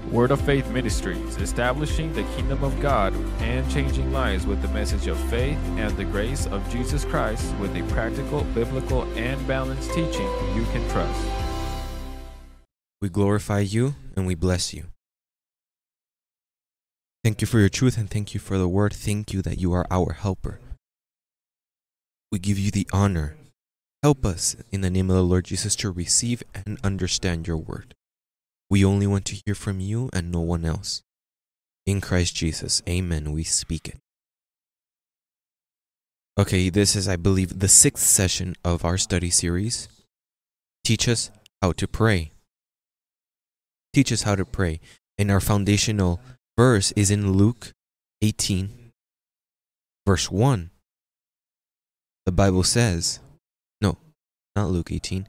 Word of Faith Ministries, establishing the kingdom of God and changing lives with the message of faith and the grace of Jesus Christ with a practical, biblical, and balanced teaching you can trust. We glorify you and we bless you. Thank you for your truth and thank you for the word. Thank you that you are our helper. We give you the honor. Help us in the name of the Lord Jesus to receive and understand your word. We only want to hear from you and no one else. In Christ Jesus, amen, we speak it. Okay, this is, I believe, the 6th session of our study series. Teach us how to pray. Teach us how to pray. And our foundational verse is in Luke 18, verse 1. The Bible says, no, not Luke 18.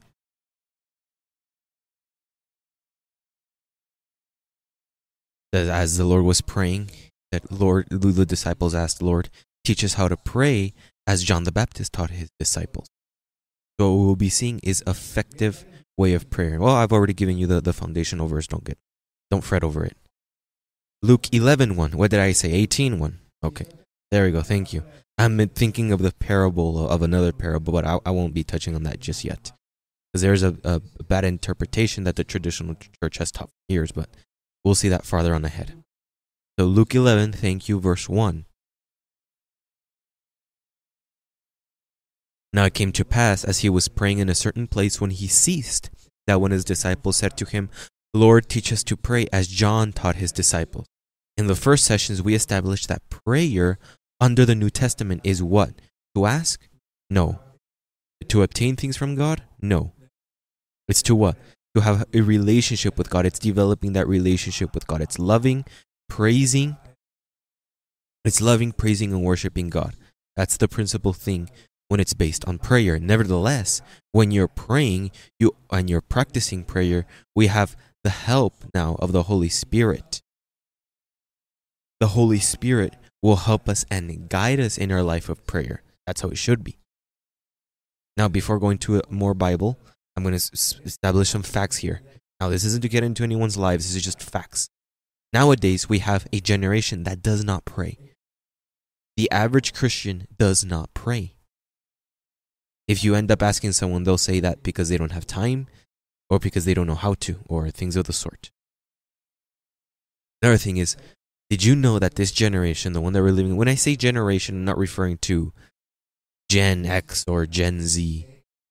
That as the Lord was praying, the disciples asked, Lord, teach us how to pray as John the Baptist taught his disciples. So what we'll be seeing is effective way of prayer. Well, I've already given you the foundational verse. Don't fret over it. Luke 11:1. What did I say? 18:1. Okay, there we go. Thank you. I'm thinking of the parable of another parable, but I won't be touching on that just yet. Because there's a bad interpretation that the traditional church has taught for years, but we'll see that farther on ahead. So Luke 11, thank you, verse 1. Now it came to pass, as he was praying in a certain place, when he ceased, that when his disciples said to him, Lord, teach us to pray as John taught his disciples. In the first sessions, we established that prayer under the New Testament is what? To ask? No. To obtain things from God? No. It's to what? To have a relationship with God. It's developing that relationship with God. It's loving, praising. It's loving, praising, and worshiping God. That's the principal thing when it's based on prayer. Nevertheless, when you're praying and you're practicing prayer, we have the help now of the Holy Spirit. The Holy Spirit will help us and guide us in our life of prayer. That's how it should be. Now, before going to more Bible, I'm going to establish some facts here. Now, this isn't to get into anyone's lives. This is just facts. Nowadays, we have a generation that does not pray. The average Christian does not pray. If you end up asking someone, they'll say that because they don't have time or because they don't know how to or things of the sort. Another thing is, did you know that this generation, the one that we're living in, when I say generation, I'm not referring to Gen X or Gen Z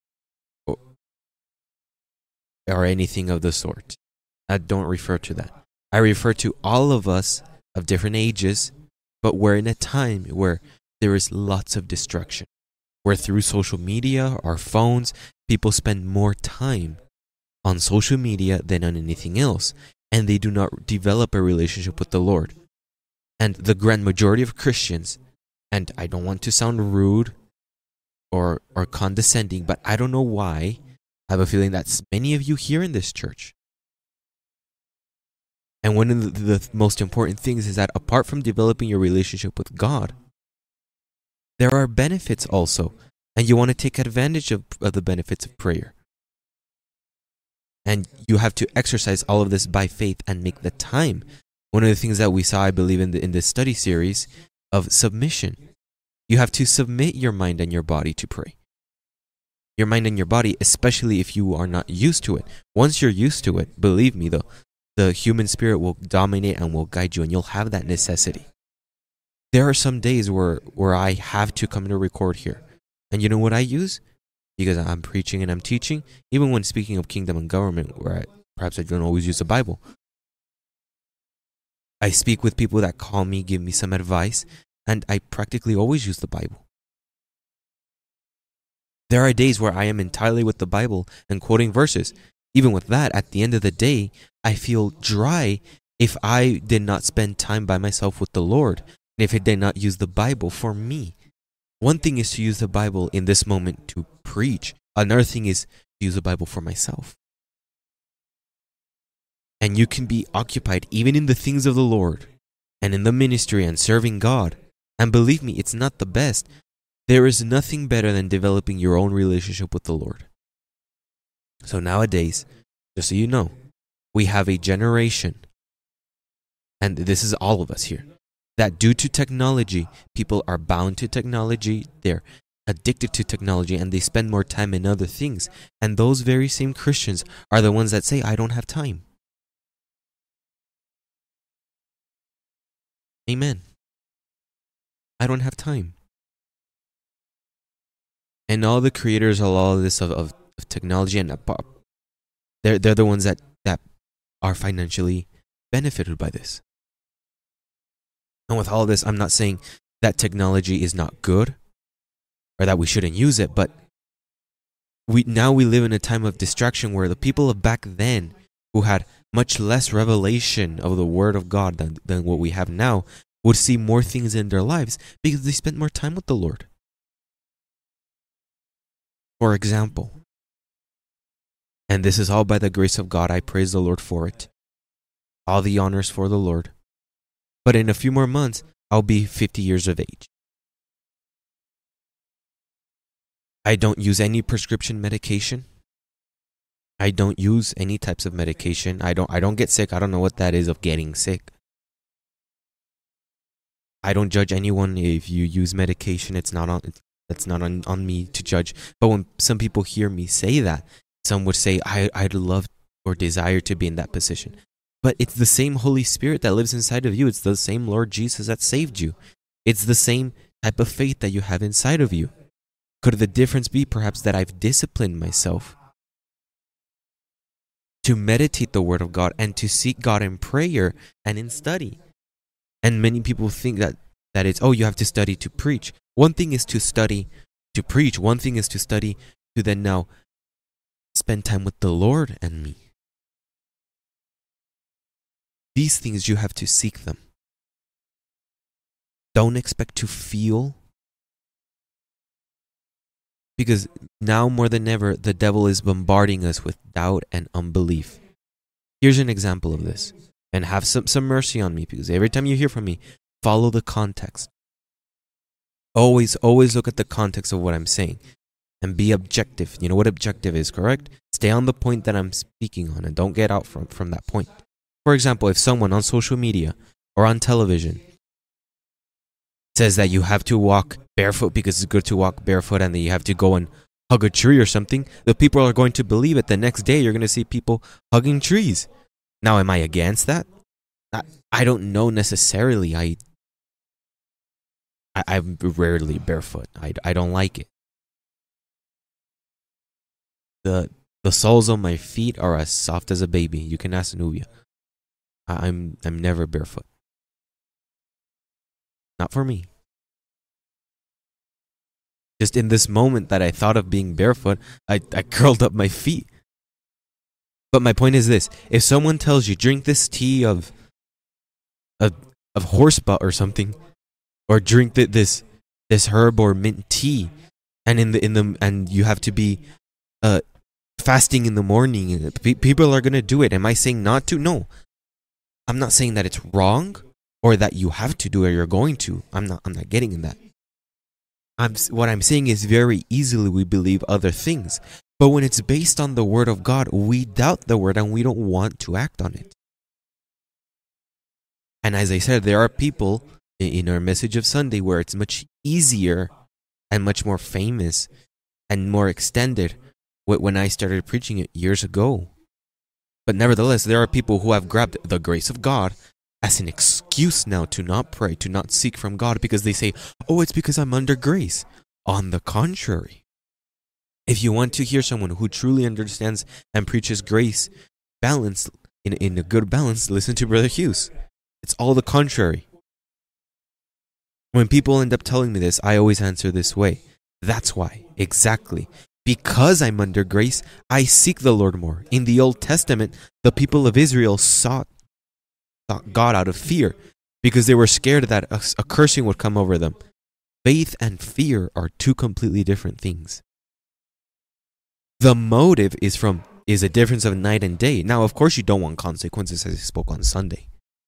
or anything of the sort. I don't refer to that. I refer to all of us of different ages, but we're in a time where there is lots of distraction. Where through social media, our phones, people spend more time on social media than on anything else, and they do not develop a relationship with the Lord. And the grand majority of Christians, and I don't want to sound rude or condescending, but I don't know why, I have a feeling that many of you here in this church. And one of the most important things is that apart from developing your relationship with God, there are benefits also, and you want to take advantage of the benefits of prayer. And you have to exercise all of this by faith and make the time. One of the things that we saw, I believe, in this study series of submission. You have to submit your mind and your body to pray. Your mind and your body, especially if you are not used to it. Once you're used to it, believe me, the human spirit will dominate and will guide you, and you'll have that necessity. There are some days where I have to come to record here. And you know what I use? Because I'm preaching and I'm teaching, even when speaking of kingdom and government, where perhaps I don't always use the Bible. I speak with people that call me, give me some advice, and I practically always use the Bible. There are days where I am entirely with the Bible and quoting verses. Even with that, at the end of the day, I feel dry if I did not spend time by myself with the Lord, and if I did not use the Bible for me. One thing is to use the Bible in this moment to preach. Another thing is to use the Bible for myself. And you can be occupied even in the things of the Lord and in the ministry and serving God. And believe me, it's not the best. There is nothing better than developing your own relationship with the Lord. So nowadays, just so you know, we have a generation and this is all of us here, that due to technology, people are bound to technology, they're addicted to technology, and they spend more time in other things. And those very same Christians are the ones that say, I don't have time. Amen. I don't have time. And all the creators of all of this of technology, and they're the ones that are financially benefited by this. And with all of this, I'm not saying that technology is not good or that we shouldn't use it, but we live in a time of distraction where the people of back then, who had much less revelation of the Word of God than what we have now, would see more things in their lives because they spent more time with the Lord. For example, and this is all by the grace of God, I praise the Lord for it. All the honors for the Lord. But in a few more months, I'll be 50 years of age. I don't use any prescription medication. I don't use any types of medication. I don't get sick. I don't know what that is of getting sick. I don't judge anyone if you use medication. That's not on me to judge. But when some people hear me say that, some would say, I'd love or desire to be in that position. But it's the same Holy Spirit that lives inside of you. It's the same Lord Jesus that saved you. It's the same type of faith that you have inside of you. Could the difference be perhaps that I've disciplined myself to meditate the Word of God and to seek God in prayer and in study? And many people think that it's, you have to study to preach. One thing is to study to preach. One thing is to study to then now spend time with the Lord and me. These things, you have to seek them. Don't expect to feel, because now more than ever, the devil is bombarding us with doubt and unbelief. Here's an example of this. And have some mercy on me, because every time you hear from me, follow the context. Always look at the context of what I'm saying. And be objective. You know what objective is, correct? Stay on the point that I'm speaking on and don't get out from that point. For example, if someone on social media or on television says that you have to walk barefoot because it's good to walk barefoot and that you have to go and hug a tree or something, the people are going to believe it. The next day, you're going to see people hugging trees. Now, am I against that? I don't know necessarily. I'm rarely barefoot. I don't like it. The soles of my feet are as soft as a baby. You can ask Nubia. I'm never barefoot. Not for me. Just in this moment that I thought of being barefoot, I curled up my feet. But my point is this: if someone tells you drink this tea of horse butt or something, or drink this herb or mint tea, and and you have to be fasting in the morning, people are gonna do it. Am I saying not to? No, I'm not saying that it's wrong or that you have to do it or you're going to. I'm not getting in that. What I'm saying is very easily we believe other things. But when it's based on the Word of God, we doubt the Word and we don't want to act on it. And as I said, there are people in our message of Sunday where it's much easier and much more famous and more extended when I started preaching it years ago. But nevertheless, there are people who have grabbed the grace of God as an excuse now to not pray, to not seek from God, because they say, it's because I'm under grace. On the contrary. If you want to hear someone who truly understands and preaches grace balanced in a good balance, listen to Brother Hughes. It's all the contrary. When people end up telling me this, I always answer this way. That's why, exactly. Because I'm under grace, I seek the Lord more. In the Old Testament, the people of Israel sought God out of fear because they were scared that a cursing would come over them. Faith and fear are two completely different things. The motive is a difference of night and day. Now, of course, you don't want consequences, as I spoke on Sunday.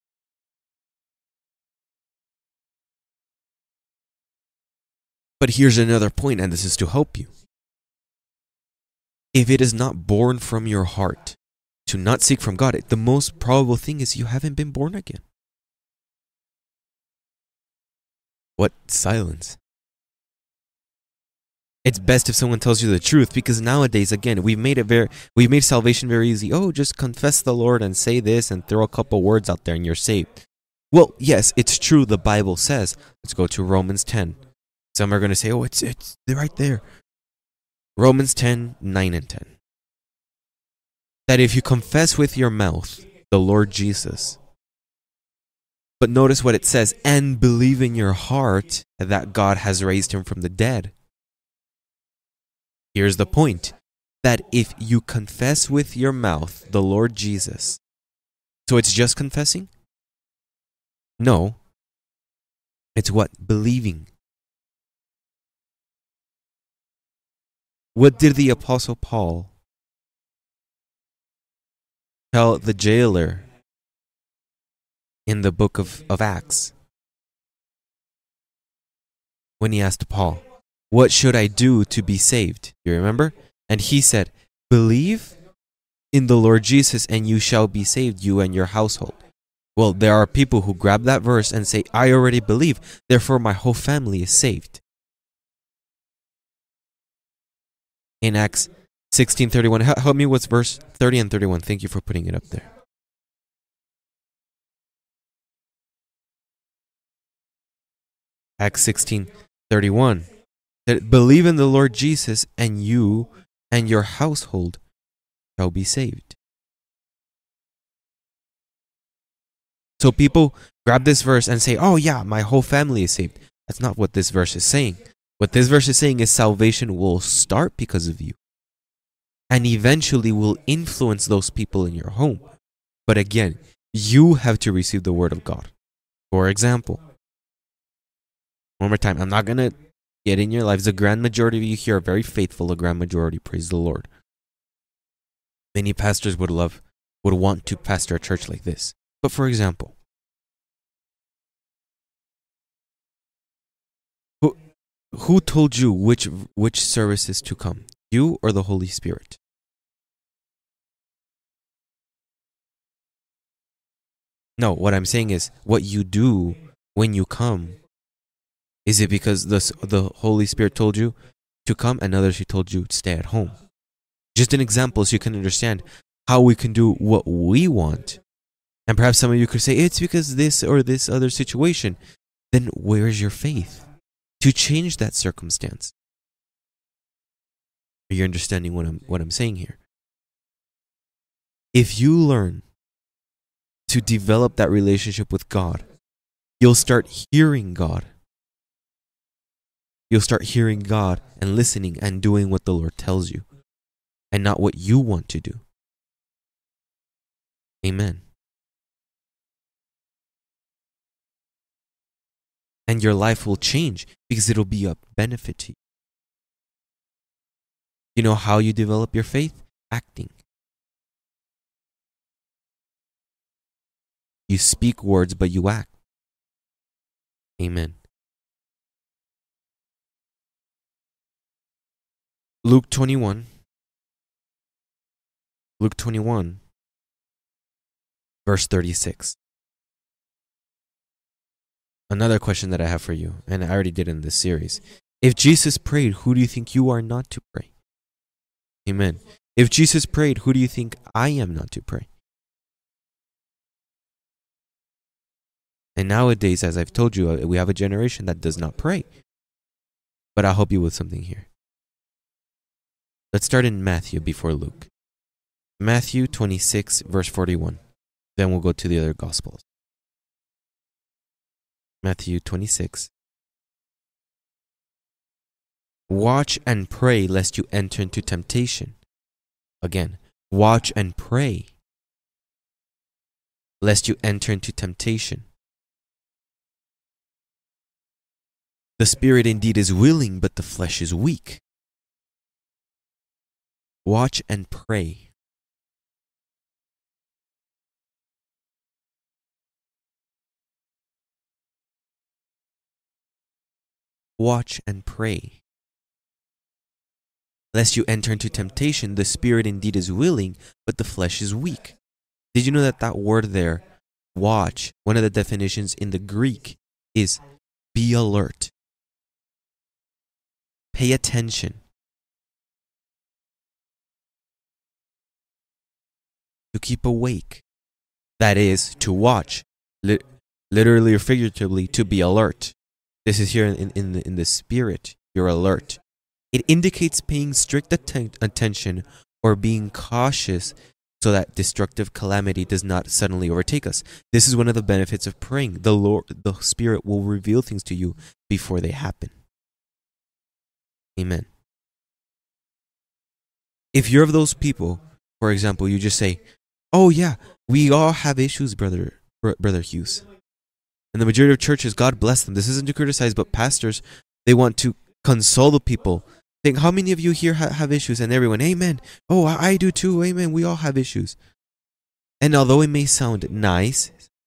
But here's another point, and this is to help you. If it is not born from your heart to not seek from God, the most probable thing is you haven't been born again. What silence? It's best if someone tells you the truth, because nowadays, again, we've made salvation very easy. Oh, just confess the Lord and say this and throw a couple words out there and you're saved. Well, yes, it's true. The Bible says. Let's go to Romans 10. Some are going to say, oh, it's right there. Romans 10, 9 and 10. That if you confess with your mouth the Lord Jesus, but notice what it says, and believe in your heart that God has raised him from the dead. Here's the point, that if you confess with your mouth the Lord Jesus, so it's just confessing? No. It's what? Believing. What did the Apostle Paul tell the jailer in the book of Acts? When he asked Paul, what should I do to be saved? You remember? And he said, believe in the Lord Jesus and you shall be saved, you and your household. Well, there are people who grab that verse and say, I already believe, therefore my whole family is saved. In Acts 16:31, help me with verse 30 and 31. Thank you for putting it up there. Acts 16:31. That believe in the Lord Jesus and you and your household shall be saved. So people grab this verse and say, oh yeah, my whole family is saved. That's not what this verse is saying. What this verse is saying is salvation will start because of you and eventually will influence those people in your home. But again, you have to receive the word of God. For example, one more time, I'm not going to get in your lives. The grand majority of you here are very faithful. The grand majority, praise the Lord. Many pastors would want to pastor a church like this. But for example, who told you which services to come? You or the Holy Spirit? No, what I'm saying is what you do when you come. Is it because the Holy Spirit told you to come and others who told you to stay at home? Just an example so you can understand how we can do what we want. And perhaps some of you could say, it's because this or this other situation. Then where is your faith to change that circumstance? Are you understanding what I'm saying here? If you learn to develop that relationship with God, you'll start hearing God. You'll start hearing God and listening and doing what the Lord tells you and not what you want to do. Amen. And your life will change because it'll be a benefit to you. You know how you develop your faith? Acting. You speak words, but you act. Amen. Luke 21, verse 36. Another question that I have for you, and I already did in this series. If Jesus prayed, who do you think you are not to pray? Amen. If Jesus prayed, who do you think I am not to pray? And nowadays, as I've told you, we have a generation that does not pray. But I'll help you with something here. Let's start in Matthew before Luke. Matthew 26, verse 41. Then we'll go to the other Gospels. Matthew 26. Watch and pray lest you enter into temptation. Again, watch and pray lest you enter into temptation. The spirit indeed is willing, but the flesh is weak. Watch and pray. Watch and pray. Lest you enter into temptation, the spirit indeed is willing, but the flesh is weak. Did you know that word there, watch, one of the definitions in the Greek is Be alert. Pay attention. To keep awake. That is, to watch. Literally or figuratively, to be alert. This is here in the spirit. You're alert. It indicates paying strict attention or being cautious so that destructive calamity does not suddenly overtake us. This is one of the benefits of praying. The Spirit will reveal things to you before they happen. Amen. If you're of those people, for example, you just say, "Oh yeah, we all have issues, brother Hughes." And the majority of churches, God bless them. This isn't to criticize, but pastors, they want to console the people. Think, how many of you here have issues? And everyone, amen. Oh, I do too. Amen. We all have issues. And although it may sound nice,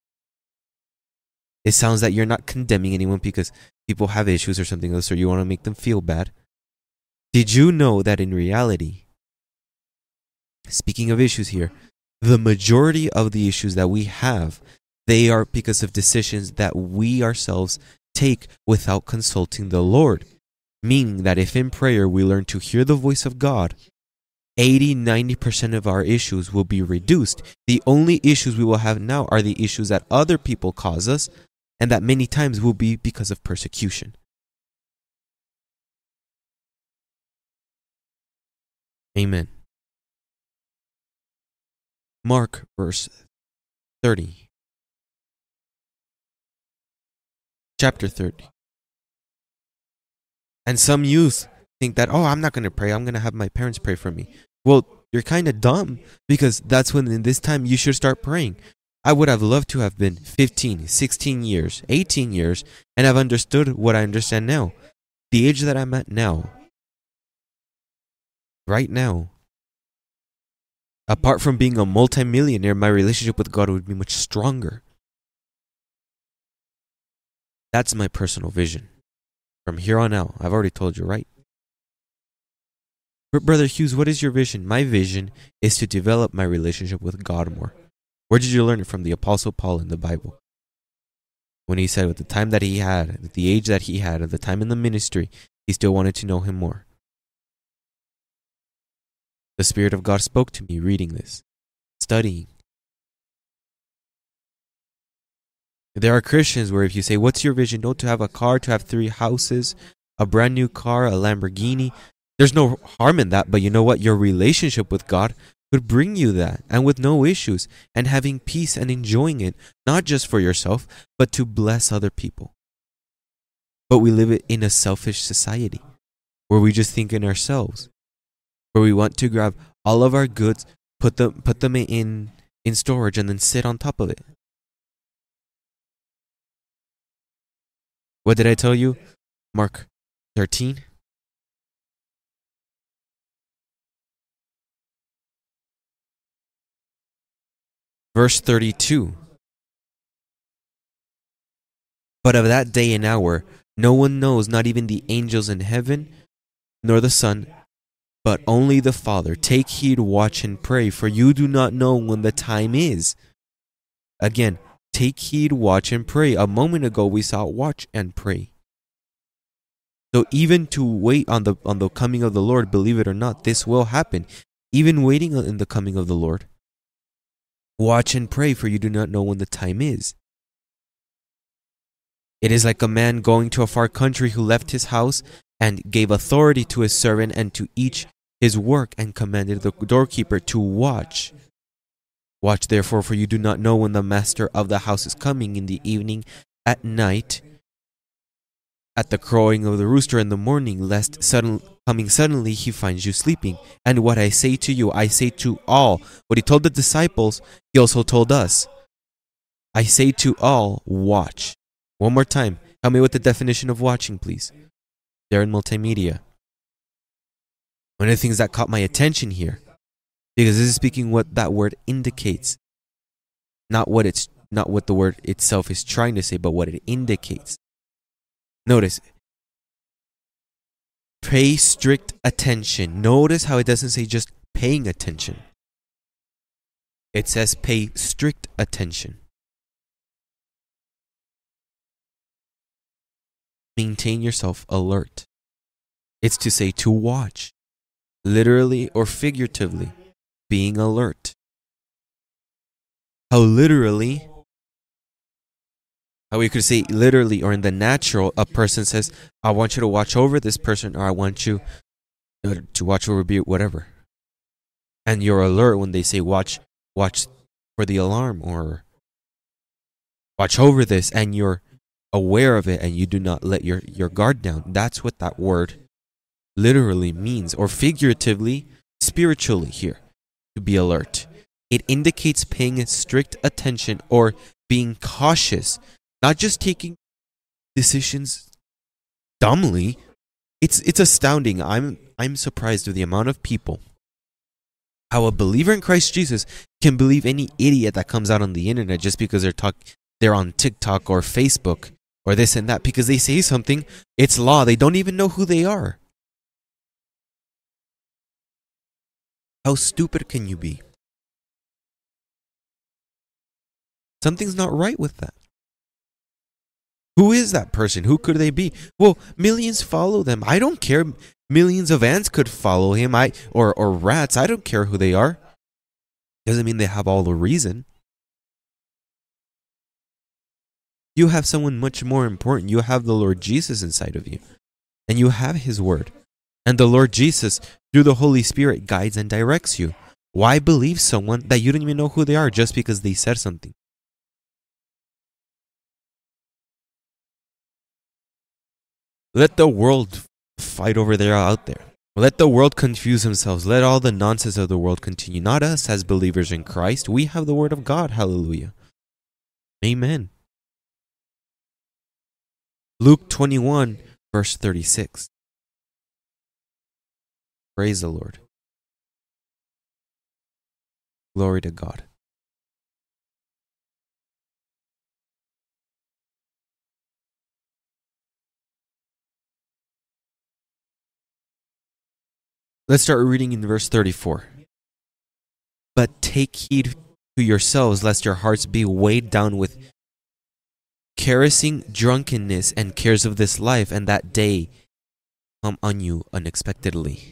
it sounds that you're not condemning anyone because people have issues or something else, or you want to make them feel bad. Did you know that in reality, speaking of issues here, the majority of the issues that we have, they are because of decisions that we ourselves take without consulting the Lord. Meaning that if in prayer we learn to hear the voice of God, 80-90% of our issues will be reduced. The only issues we will have now are the issues that other people cause us, and that many times will be because of persecution. Amen. Mark verse 30. Chapter 30. And some youth think that, oh, I'm not going to pray. I'm going to have my parents pray for me. Well, you're kind of dumb, because that's when in this time you should start praying. I would have loved to have been 15, 16 years, 18 years, and have understood what I understand now. The age that I'm at now, right now, apart from being a multimillionaire, my relationship with God would be much stronger. That's my personal vision. From here on out, I've already told you, right? But Brother Hughes, what is your vision? My vision is to develop my relationship with God more. Where did you learn it from? The Apostle Paul in the Bible. When he said at the time that he had, at the age that he had, at the time in the ministry, he still wanted to know him more. The Spirit of God spoke to me reading this, studying. There are Christians where if you say, what's your vision? No, to have a car, to have 3 houses, a brand new car, a Lamborghini. There's no harm in that, but you know what? Your relationship with God could bring you that, and with no issues, and having peace and enjoying it, not just for yourself, but to bless other people. But we live in a selfish society, where we just think in ourselves, where we want to grab all of our goods, put them in storage, and then sit on top of it. What did I tell you? Mark 13. Verse 32. But of that day and hour, no one knows, not even the angels in heaven, nor the Son, but only the Father. Take heed, watch, and pray, for you do not know when the time is. Again, take heed, watch, and pray. A moment ago we saw watch and pray. So even to wait on the coming of the Lord, believe it or not, this will happen. Even waiting in the coming of the Lord. Watch and pray, for you do not know when the time is. It is like a man going to a far country who left his house and gave authority to his servant and to each his work, and commanded the doorkeeper to watch. Watch therefore, for you do not know when the master of the house is coming, in the evening, at night, at the crowing of the rooster, in the morning, lest coming suddenly he finds you sleeping. And what I say to you, I say to all. What he told the disciples, he also told us. I say to all, watch. One more time. Help me with the definition of watching, please. There in multimedia. One of the things that caught my attention here, because this is speaking what that word indicates, not what the word itself is trying to say, but what it indicates. Notice, pay strict attention. Notice how it doesn't say just paying attention. It says pay strict attention. maintain yourself alert. It's to say to watch, literally or figuratively, being alert. How we could say literally or in the natural, a person says, I want you to watch over this person, or I want you to watch over whatever. And you're alert when they say watch for the alarm, or watch over this, and you're aware of it and you do not let your guard down. That's what that word literally means, or figuratively, spiritually here, to be alert. It indicates paying strict attention or being cautious, not just taking decisions dumbly. It's astounding. I'm surprised with the amount of people, how a believer in Christ Jesus can believe any idiot that comes out on the internet just because they're on TikTok or Facebook or this and that, because they say something, it's law. They don't even know who they are. How stupid can you be? Something's not right with that. Who is that person? Who could they be? Well, millions follow them. I don't care. Millions of ants could follow him. Or rats. I don't care who they are. Doesn't mean they have all the reason. You have someone much more important. You have the Lord Jesus inside of you. And you have his word. And the Lord Jesus, through the Holy Spirit, guides and directs you. Why believe someone that you don't even know who they are just because they said something? Let the world fight over there out there. Let the world confuse themselves. Let all the nonsense of the world continue. Not us as believers in Christ. We have the word of God. Hallelujah. Amen. Luke 21, verse 36. Praise the Lord. Glory to God. Let's start reading in verse 34. But take heed to yourselves, lest your hearts be weighed down with carousing, drunkenness, and cares of this life, and that day come on you unexpectedly.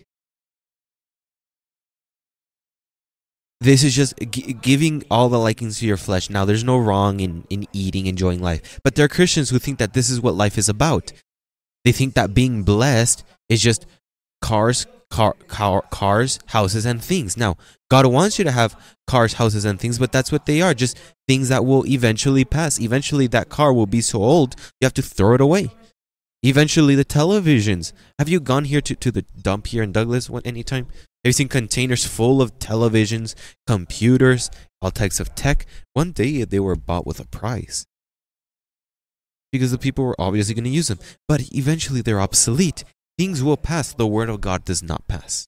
This is just giving all the likings to your flesh. Now, there's no wrong in eating, enjoying life. But there are Christians who think that this is what life is about. They think that being blessed is just cars, houses, and things. Now, God wants you to have cars, houses, and things, but that's what they are. Just things that will eventually pass. Eventually, that car will be so old, you have to throw it away. Eventually, the televisions. Have you gone here to the dump here in Douglas anytime? Have you seen containers full of televisions, computers, all types of tech? One day, they were bought with a price, because the people were obviously going to use them. But eventually, they're obsolete. Things will pass. The word of God does not pass.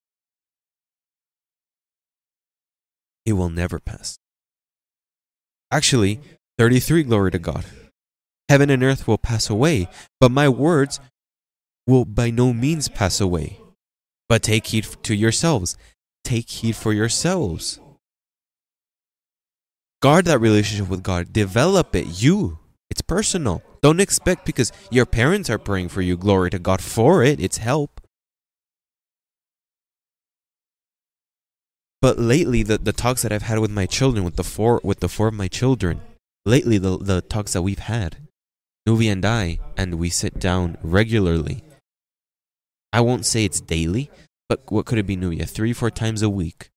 It will never pass. Actually, 33, glory to God. Heaven and earth will pass away, but my words will by no means pass away. But take heed to yourselves. Take heed for yourselves. Guard that relationship with God. Develop it. It's personal. Don't expect because your parents are praying for you, glory to God for it. It's help. But lately, the talks that I've had with my children, with the four of my children, lately the talks that we've had, Nuvi and we sit down regularly. I won't say it's daily, but what could it be, Nuvia? 3-4 times a week.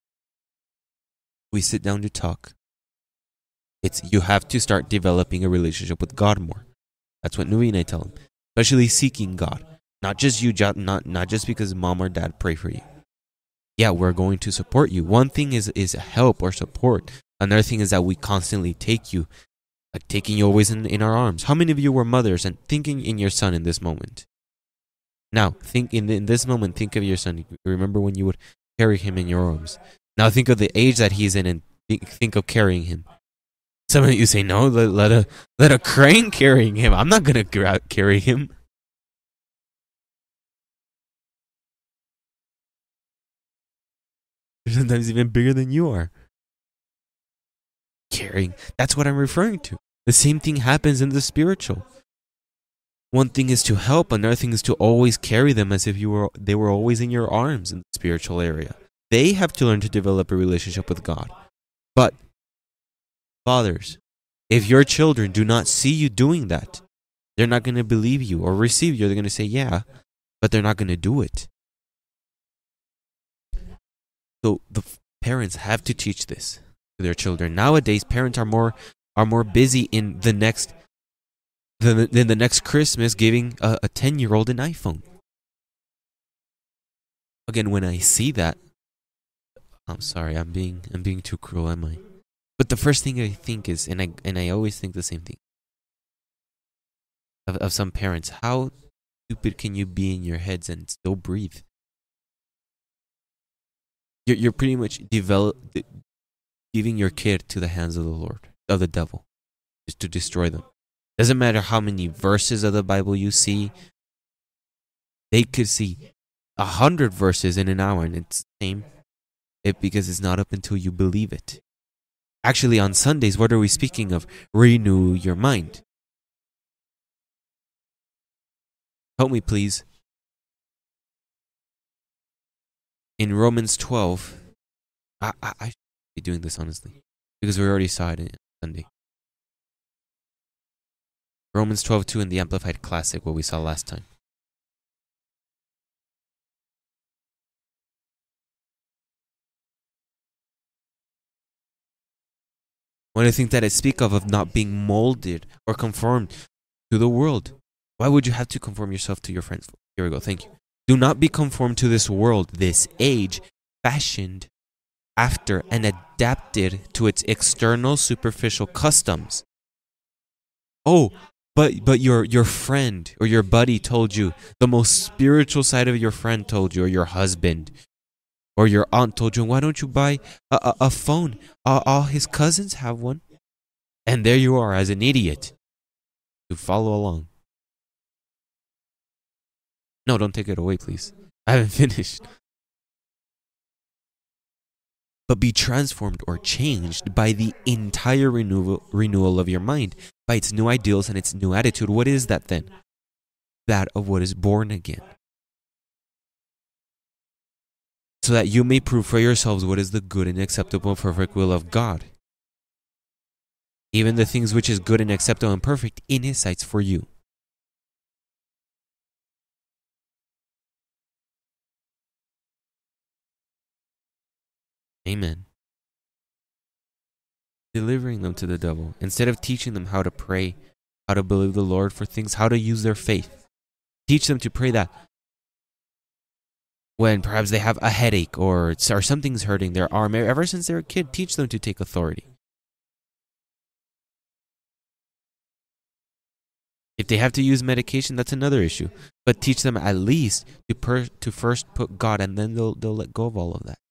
We sit down to talk. You have to start developing a relationship with God more. That's what Nuvia and I tell him. Especially seeking God. Not just you, not just because mom or dad pray for you. Yeah, we're going to support you. One thing is help or support. Another thing is that we constantly take you, like taking you always in our arms. How many of you were mothers and thinking in your son in this moment? Now, think in this moment, think of your son. Remember when you would carry him in your arms. Now think of the age that he's in and think of carrying him. Some of you say, no, let a crane carrying him. I'm not going to carry him. They're sometimes even bigger than you are. Carrying. That's what I'm referring to. The same thing happens in the spiritual. One thing is to help, another thing is to always carry them as if they were always in your arms in the spiritual area. They have to learn to develop a relationship with God. But fathers, if your children do not see you doing that, they're not going to believe you or receive you. They're going to say, yeah, but they're not going to do it. So the parents have to teach this to their children. Nowadays, parents are more busy in the next Christmas giving a 10-year-old an iPhone. Again, when I see that, I'm sorry, I'm being too cruel, am I? But the first thing I think is, and I always think the same thing of some parents: how stupid can you be in your heads and still breathe? You're pretty much giving your kid to the hands of the Lord, of the devil, just to destroy them. Doesn't matter how many verses of the Bible you see. They could see 100 verses in an hour and it's the same. Because it's not up until you believe it. Actually, on Sundays, what are we speaking of? Renew your mind. Help me, please. In Romans 12, I should be doing this honestly, because we already saw it on Sunday. Romans 12:2 in the Amplified Classic, what we saw last time. One of the things that I speak of not being molded or conformed to the world. Why would you have to conform yourself to your friends? Here we go, thank you. Do not be conformed to this world, this age, fashioned after and adapted to its external superficial customs. Oh, but your friend or your buddy told you, the most spiritual side of your friend told you, or your husband, or your aunt told you, why don't you buy a phone? All his cousins have one. And there you are as an idiot to follow along. No, don't take it away, please. I haven't finished. But be transformed or changed by the entire renewal of your mind, by its new ideals and its new attitude. What is that then? That of what is born again. So that you may prove for yourselves what is the good and acceptable and perfect will of God. Even the things which is good and acceptable and perfect in His sights for you. Amen. Delivering them to the devil. Instead of teaching them how to pray, how to believe the Lord for things, how to use their faith. Teach them to pray that when perhaps they have a headache or something's hurting their arm, ever since they're a kid, teach them to take authority. If they have to use medication, that's another issue. But teach them at least to first put God, and then they'll let go of all of that.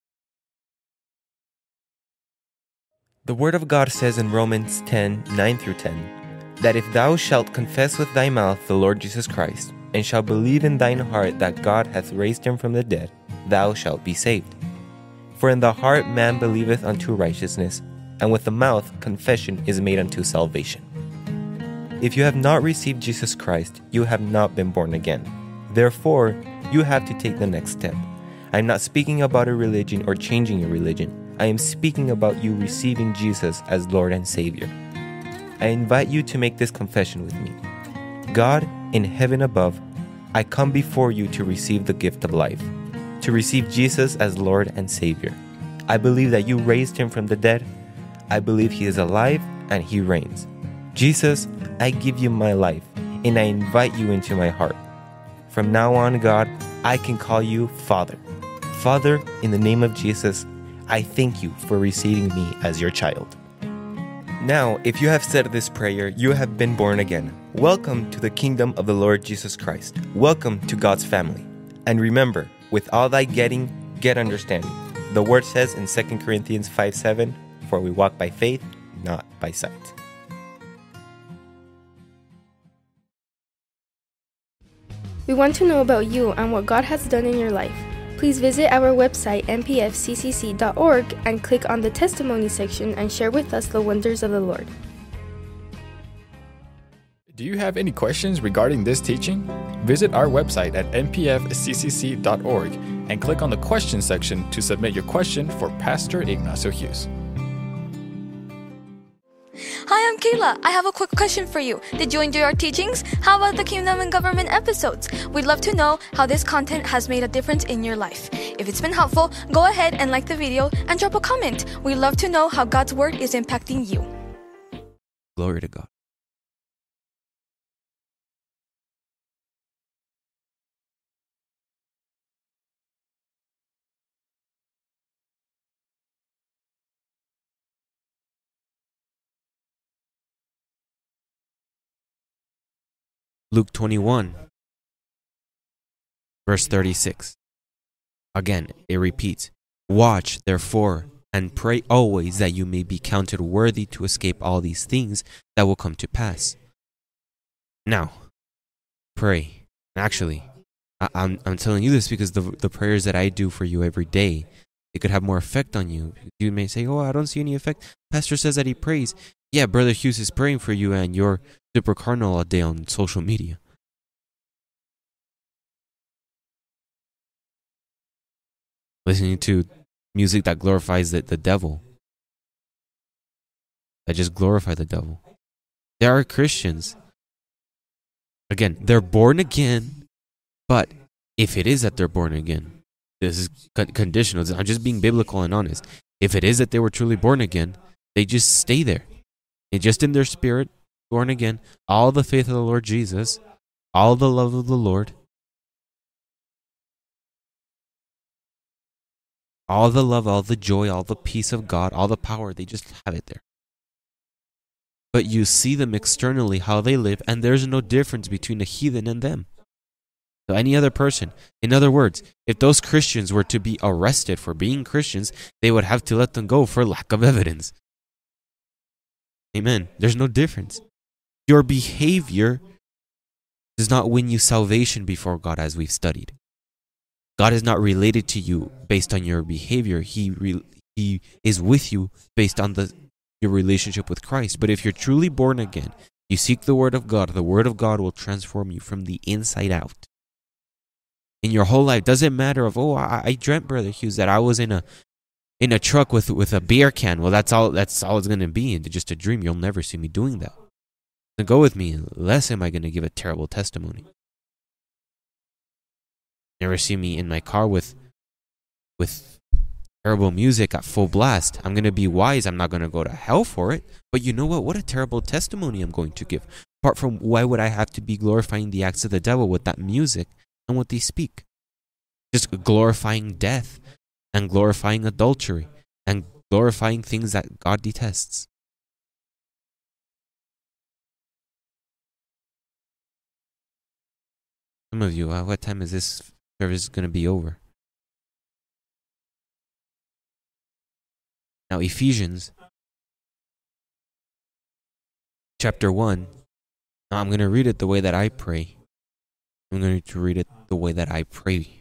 The Word of God says in Romans 10:9-10, that if thou shalt confess with thy mouth the Lord Jesus Christ, and shalt believe in thine heart that God hath raised him from the dead, thou shalt be saved. For in the heart man believeth unto righteousness, and with the mouth confession is made unto salvation. If you have not received Jesus Christ, you have not been born again. Therefore, you have to take the next step. I am not speaking about a religion or changing your religion. I am speaking about you receiving Jesus as Lord and Savior. I invite you to make this confession with me. God, in heaven above, I come before you to receive the gift of life, to receive Jesus as Lord and Savior. I believe that you raised him from the dead. I believe he is alive and he reigns. Jesus, I give you my life, and I invite you into my heart. From now on, God, I can call you Father. Father, in the name of Jesus, I thank you for receiving me as your child. Now, if you have said this prayer, you have been born again. Welcome to the kingdom of the Lord Jesus Christ. Welcome to God's family. And remember, with all thy getting, get understanding. The word says in 2 Corinthians 5:7, for we walk by faith, not by sight. We want to know about you and what God has done in your life. Please visit our website mpfccc.org and click on the testimony section and share with us the wonders of the Lord. Do you have any questions regarding this teaching? Visit our website at npfccc.org and click on the question section to submit your question for Pastor Ignacio Hughes. Hi, I'm Kayla. I have a quick question for you. Did you enjoy our teachings? How about the Kingdom and Government episodes? We'd love to know how this content has made a difference in your life. If it's been helpful, go ahead and like the video and drop a comment. We'd love to know how God's Word is impacting you. Glory to God. Luke 21, verse 36. Again, it repeats, "Watch, therefore, and pray always that you may be counted worthy to escape all these things that will come to pass." Now, pray. Actually, I'm telling you this because the prayers that I do for you every day, it could have more effect on you. You may say, "Oh, I don't see any effect. Pastor says that he prays." Yeah, Brother Hughes is praying for you and you're super carnal all day on social media. Listening to music that glorifies the devil. That just glorify the devil. There are Christians. Again, they're born again, but if it is that they're born again, this is conditional. I'm just being biblical and honest. If it is that they were truly born again, they just stay there. They just in their spirit, born again, all the faith of the Lord Jesus, all the love of the Lord, all the love, all the joy, all the peace of God, all the power, they just have it there. But you see them externally, how they live, and there's no difference between a heathen and them. So any other person. In other words, if those Christians were to be arrested for being Christians, they would have to let them go for lack of evidence. Amen. There's no difference. Your behavior does not win you salvation before God, as we've studied. God is not related to you based on your behavior. He is with you based on your relationship with Christ. But if you're truly born again, you seek the Word of God will transform you from the inside out. In your whole life, doesn't matter of, I dreamt, Brother Hughes, that I was in a truck with a beer can. Well, that's all it's going to be. Just a dream. You'll never see me doing that. So go with me, unless am I going to give a terrible testimony. Never see me in my car with terrible music at full blast. I'm going to be wise. I'm not going to go to hell for it. But you know what? What a terrible testimony I'm going to give. Apart from, why would I have to be glorifying the acts of the devil with that music and what they speak? Just glorifying death and glorifying adultery and glorifying things that God detests. Some of you, what time is this service going to be over? Now, Ephesians chapter 1. Now, I'm going to read it the way that I pray. I'm going to read it the way that I pray.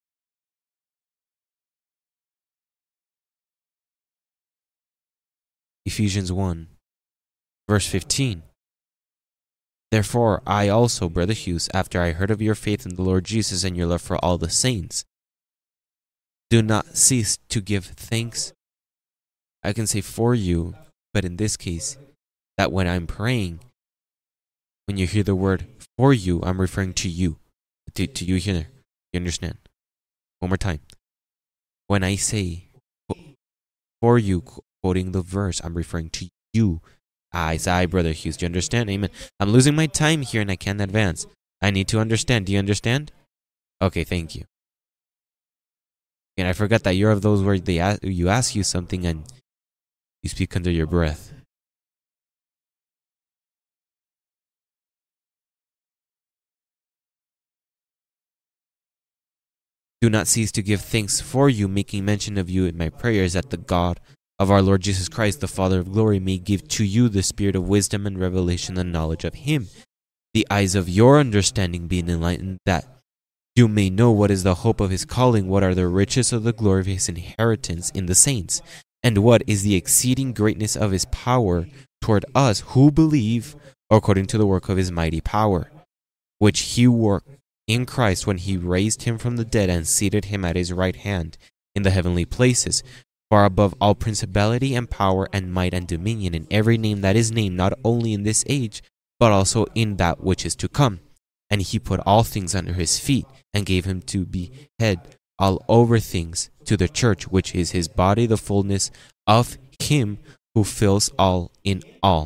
Ephesians 1, verse 15. Therefore, I also, Brother Hughes, after I heard of your faith in the Lord Jesus and your love for all the saints, do not cease to give thanks. I can say for you, but in this case, that when I'm praying, when you hear the word for you, I'm referring to you. To you here. You understand? One more time. When I say for you, quoting the verse, I'm referring to you. I, Brother Hughes. Do you understand? Amen. I'm losing my time here and I can't advance. I need to understand. Do you understand? Okay, thank you. And I forgot that you're of those where you ask you something and you speak under your breath. Do not cease to give thanks for you, making mention of you in my prayers, that the God of our Lord Jesus Christ, the Father of glory, may give to you the spirit of wisdom and revelation and knowledge of him, the eyes of your understanding being enlightened, that you may know what is the hope of his calling, what are the riches of the glory of his inheritance in the saints, and what is the exceeding greatness of his power toward us who believe, according to the work of his mighty power, which he worked in Christ when he raised him from the dead and seated him at his right hand in the heavenly places, far above all principality and power and might and dominion, in every name that is named, not only in this age, but also in that which is to come. And he put all things under his feet, and gave him to be head all over things to the church, which is his body, the fullness of him who fills all in all.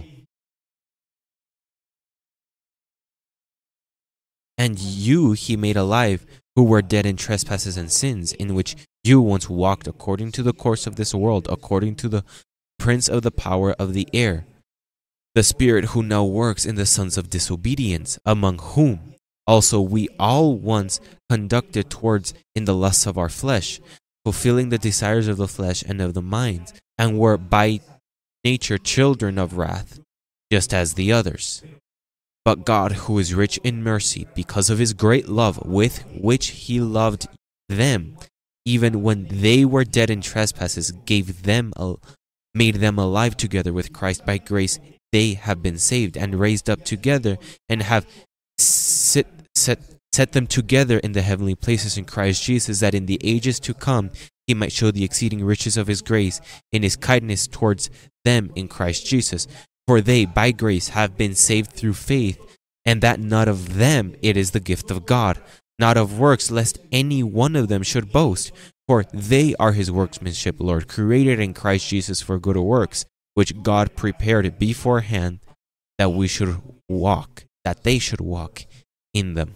And you he made alive, who were dead in trespasses and sins, in which you once walked according to the course of this world, according to the prince of the power of the air, the spirit who now works in the sons of disobedience, among whom also we all once conducted towards in the lusts of our flesh, fulfilling the desires of the flesh and of the mind, and were by nature children of wrath, just as the others. But God, who is rich in mercy, because of his great love with which he loved them, even when they were dead in trespasses, made them alive together with Christ. By grace they have been saved, and raised up together, and have set them together in the heavenly places in Christ Jesus, that in the ages to come he might show the exceeding riches of his grace in his kindness towards them in Christ Jesus. For they, by grace, have been saved through faith, and that not of them, it is the gift of God, not of works, lest any one of them should boast. For they are his workmanship, Lord, created in Christ Jesus for good works, which God prepared beforehand that they should walk in them.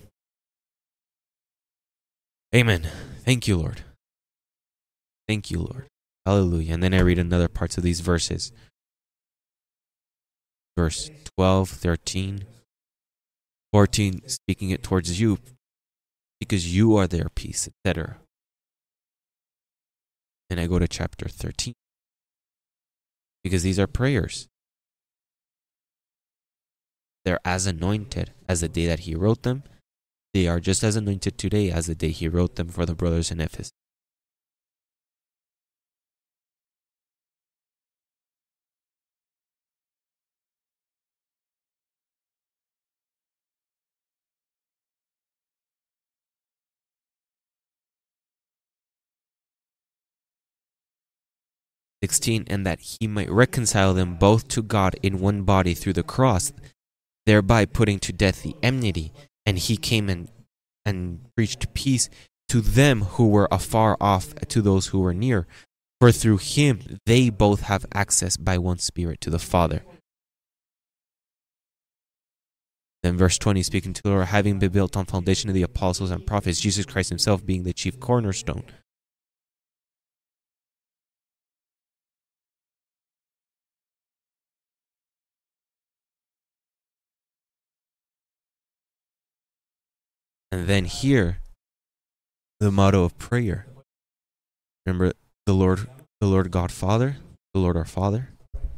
Amen. Thank you, Lord. Thank you, Lord. Hallelujah. And then I read another parts of these verses. Verse 12, 13, 14, speaking it towards you, because you are their peace, etc. And I go to chapter 13, because these are prayers. They're as anointed as the day that he wrote them. They are just as anointed today as the day he wrote them for the brothers in Ephesus. And that he might reconcile them both to God in one body through the cross, thereby putting to death the enmity. And he came and preached peace to them who were afar off, to those who were near. For through him they both have access by one Spirit to the Father. Then verse 20, speaking to the Lord, having been built on foundation of the apostles and prophets, Jesus Christ himself being the chief cornerstone. And then here, the motto of prayer. Remember the Lord God Father, the Lord our Father.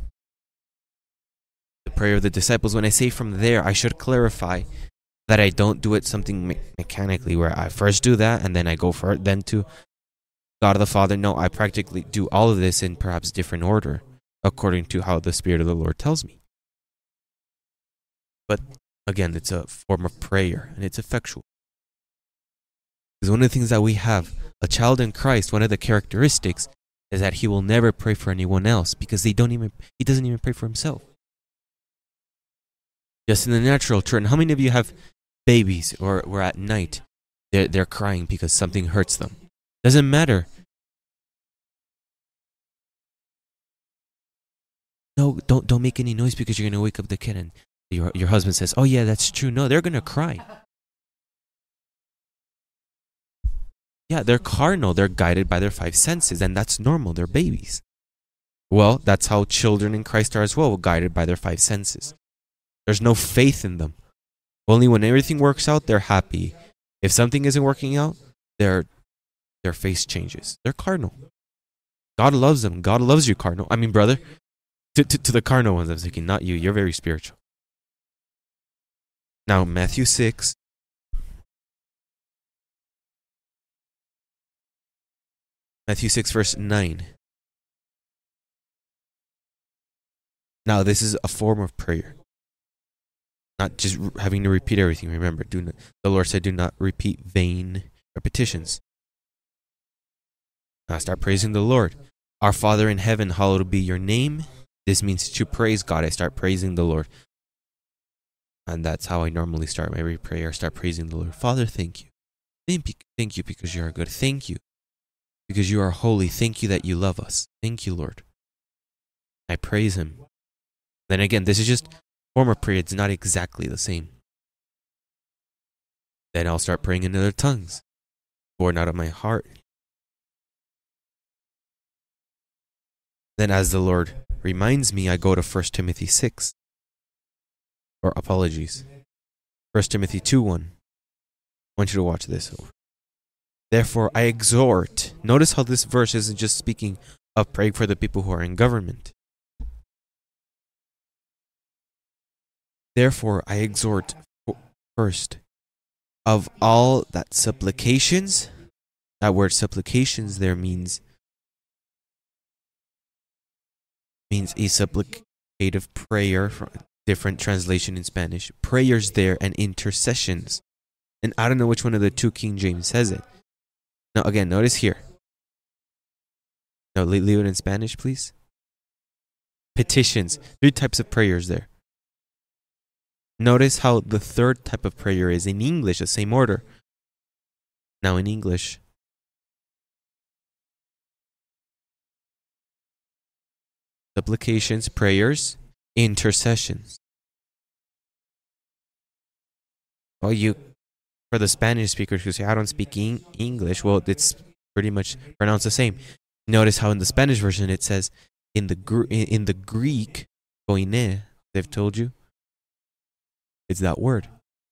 The prayer of the disciples. When I say from there, I should clarify that I don't do it something mechanically, where I first do that and then I go for it, then to God the Father. No, I practically do all of this in perhaps different order, according to how the Spirit of the Lord tells me. But again, it's a form of prayer, and it's effectual. Because one of the things that we have, a child in Christ, one of the characteristics is that he will never pray for anyone else, because he doesn't even pray for himself. Just in the natural turn, how many of you have babies or at night they're crying because something hurts them? Doesn't matter. No, don't make any noise because you're gonna wake up the kid, and your husband says, "Oh yeah, that's true." No, they're gonna cry. Yeah, they're carnal. They're guided by their five senses, and that's normal. They're babies. Well, that's how children in Christ are as well, guided by their five senses. There's no faith in them. Only when everything works out, they're happy. If something isn't working out, their face changes. They're carnal. God loves them. God loves you, carnal. I mean, brother. To the carnal ones, I'm thinking, not you. You're very spiritual. Now, Matthew 6. Matthew 6, verse 9. Now, this is a form of prayer. Not just having to repeat everything. Remember, the Lord said, do not repeat vain repetitions. Now start praising the Lord. Our Father in heaven, hallowed be your name. This means to praise God. I start praising the Lord. And that's how I normally start every prayer. Start praising the Lord. Father, thank you. Thank you because you are good. Thank you because you are holy. Thank you that you love us. Thank you, Lord. I praise him. Then again, this is just form of prayer. It's not exactly the same. Then I'll start praying in other tongues, born out of my heart. Then as the Lord reminds me, I go to 1 Timothy 6. Or apologies. 1 Timothy 2:1. I want you to watch this. Therefore, I exhort. Notice how this verse isn't just speaking of praying for the people who are in government. Therefore, I exhort first of all that supplications. That word supplications there means a supplicative prayer, from different translation in Spanish. Prayers there and intercessions. And I don't know which one of the two King James says it. Now again, notice here. No, leave it in Spanish, please. Petitions. 3 types of prayers there. Notice how the third type of prayer is in English, the same order. Now in English. Supplications, prayers, intercessions. Well, for the Spanish speakers who say, I don't speak English, well, it's pretty much pronounced the same. Notice how in the Spanish version it says, in the Greek, koine, they've told you, it's that word.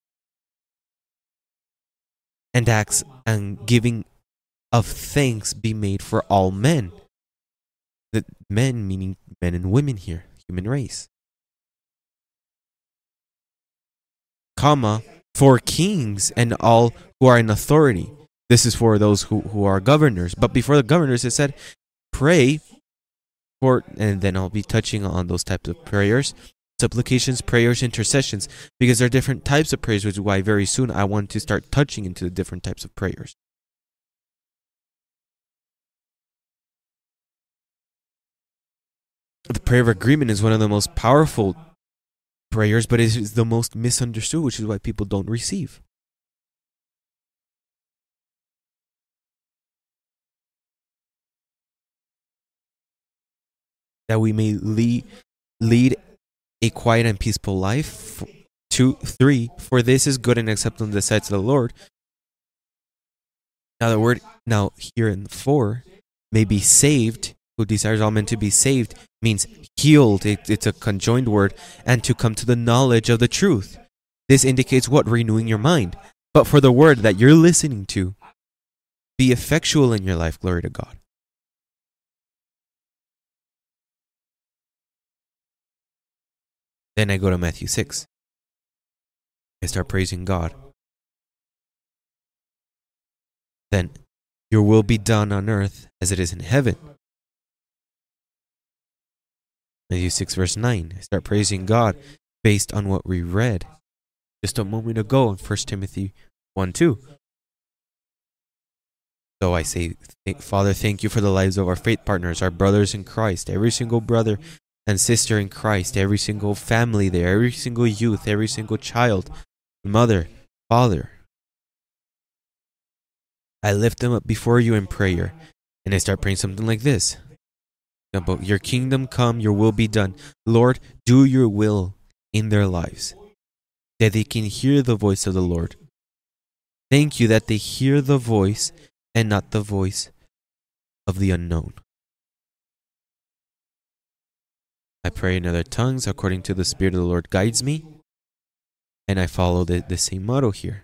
And acts and giving of thanks be made for all men. The men meaning men and women here, human race. Comma, for kings and all who are in authority. This is for those who are governors. But before the governors, it said, pray for, and then I'll be touching on those types of prayers. Supplications, prayers, intercessions, because there are different types of prayers, which is why very soon I want to start touching into the different types of prayers. The prayer of agreement is one of the most powerful prayers, but it is the most misunderstood, which is why people don't receive. That we may lead a quiet and peaceful life. 2, 3, for this is good and acceptable in the sight of the Lord. Now here in 4, may be saved, who desires all men to be saved, means healed. It's a conjoined word, and to come to the knowledge of the truth. This indicates what? Renewing your mind. But for the word that you're listening to, be effectual in your life, glory to God. Then I go to Matthew 6. I start praising God. Then, your will be done on earth as it is in heaven. Matthew 6 verse 9. I start praising God based on what we read just a moment ago in 1 Timothy 1:2. So I say, Father, thank you for the lives of our faith partners, our brothers in Christ, every single brother and sister in Christ, every single family there, every single youth, every single child, mother, father. I lift them up before you in prayer, and I start praying something like this. About your kingdom come, your will be done. Lord, do your will in their lives, that they can hear the voice of the Lord. Thank you that they hear the voice and not the voice of the unknown. I pray in other tongues according to the Spirit of the Lord guides me, and I follow the same motto here.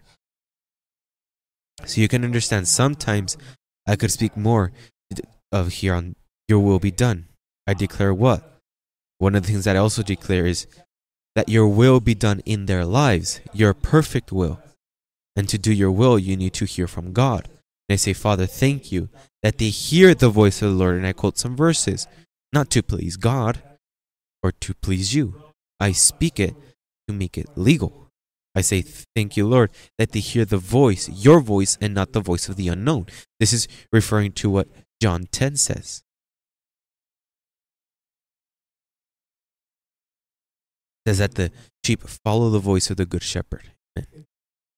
So you can understand, sometimes I could speak more of here on your will be done. I declare what? One of the things that I also declare is that your will be done in their lives, your perfect will. And to do your will, you need to hear from God. And I say, Father, thank you that they hear the voice of the Lord. And I quote some verses, not to please God or to please you. I speak it to make it legal. I say, thank you, Lord, that they hear the voice, your voice, and not the voice of the unknown. This is referring to what John 10 says. It says that the sheep follow the voice of the good shepherd. Amen.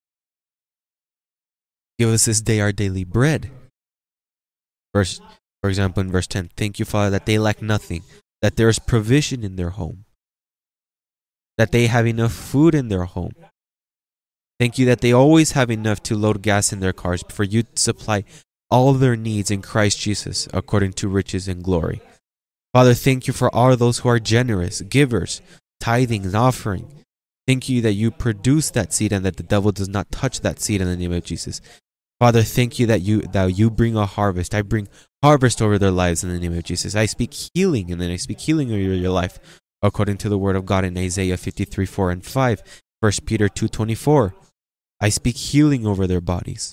Give us this day our daily bread. For example, in verse 10, thank you, Father, that they lack nothing, that there is provision in their home, that they have enough food in their home. Thank you that they always have enough to load gas in their cars, for you to supply all their needs in Christ Jesus according to riches and glory. Father, thank you for all those who are generous, givers, tithing and offering. Thank you that you produce that seed and that the devil does not touch that seed in the name of Jesus. Father, thank you that you bring a harvest. I bring harvest over their lives in the name of Jesus. I speak healing, and then I speak healing over your life according to the word of God in Isaiah 53:4 and 5, 1 Peter 2:24. I speak healing over their bodies.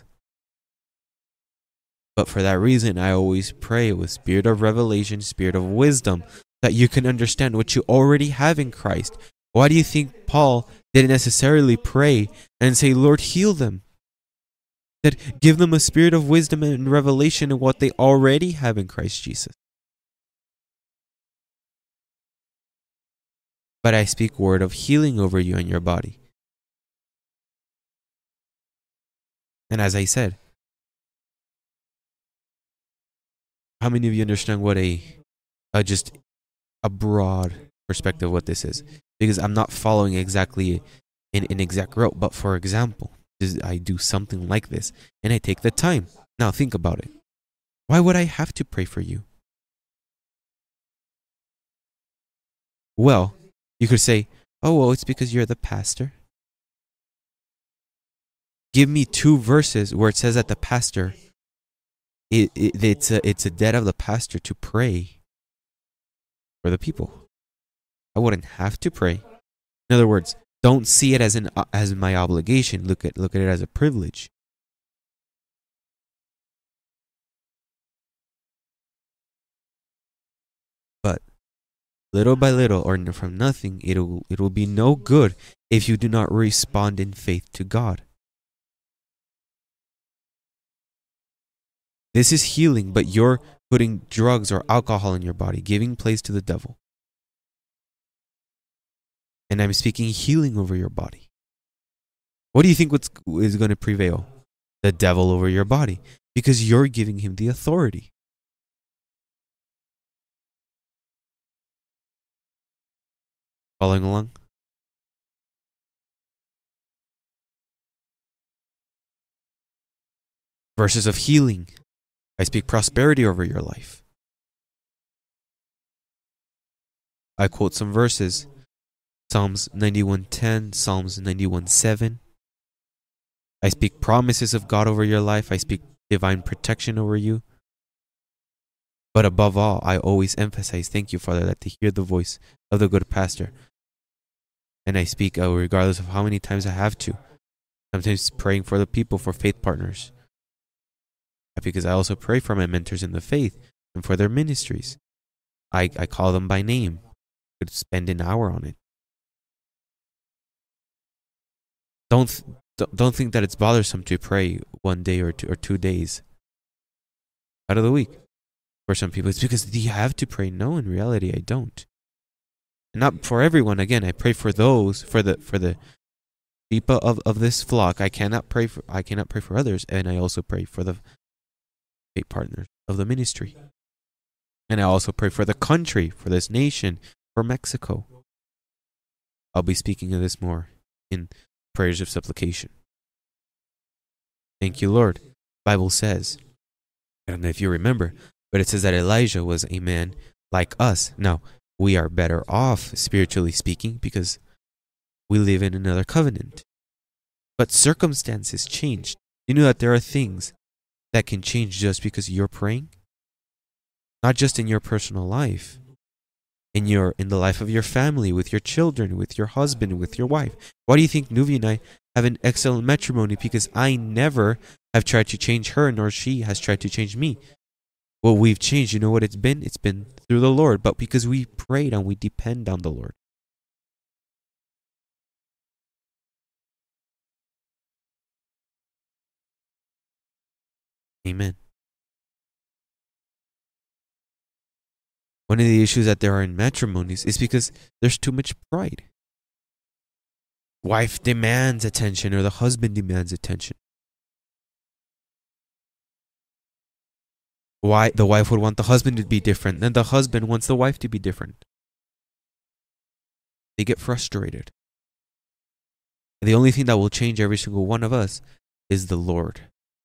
But for that reason, I always pray with spirit of revelation, spirit of wisdom, that you can understand what you already have in Christ. Why do you think Paul didn't necessarily pray and say, Lord, heal them? That give them a spirit of wisdom and revelation of what they already have in Christ Jesus. But I speak word of healing over you and your body. And as I said, how many of you understand what just a broad perspective of what this is? Because I'm not following exactly an exact route, but for example, I do something like this and I take the time. Now think about it. Why would I have to pray for you? Well, you could say, oh, well, it's because you're the pastor. Give me 2 verses where it says that the pastor, it's a debt of the pastor to pray for the people. I wouldn't have to pray. In other words, don't see it as my obligation. Look at it as a privilege. But little by little, or from nothing, it'll be no good if you do not respond in faith to God. This is healing, but you're putting drugs or alcohol in your body, giving place to the devil. And I'm speaking healing over your body. What do you think is going to prevail? The devil over your body, because you're giving him the authority. Following along? Verses of healing. I speak prosperity over your life. I quote some verses. Psalms 91:10, Psalms 91:7. I speak promises of God over your life. I speak divine protection over you. But above all, I always emphasize, thank you, Father, that they hear the voice of the good pastor. And I speak regardless of how many times I have to. Sometimes praying for the people, for faith partners. Because I also pray for my mentors in the faith and for their ministries. I call them by name. I could spend an hour on it. Don't think that it's bothersome to pray 1 day or 2 days out of the week. For some people, it's because do you have to pray? No, in reality, I don't. And not for everyone. Again, I pray for those, for the people of this flock. I cannot pray for others, and I also pray for the faith partners of the ministry. And I also pray for the country, for this nation, for Mexico. I'll be speaking of this more in prayers of supplication. Thank you, Lord. The Bible says, I don't know if you remember, but it says that Elijah was a man like us. Now, we are better off, spiritually speaking, because we live in another covenant. But circumstances changed. You know that there are things that can change just because you're praying? Not just in your personal life. In the life of your family, with your children, with your husband, with your wife. Why do you think Nuvi and I have an excellent matrimony? Because I never have tried to change her, nor she has tried to change me. What we've changed, you know what it's been? It's been through the Lord, but because we prayed and we depend on the Lord. Amen. One of the issues that there are in matrimonies is because there's too much pride. Wife demands attention or the husband demands attention. Why the wife would want the husband to be different, and the husband wants the wife to be different. They get frustrated. The only thing that will change every single one of us is the Lord.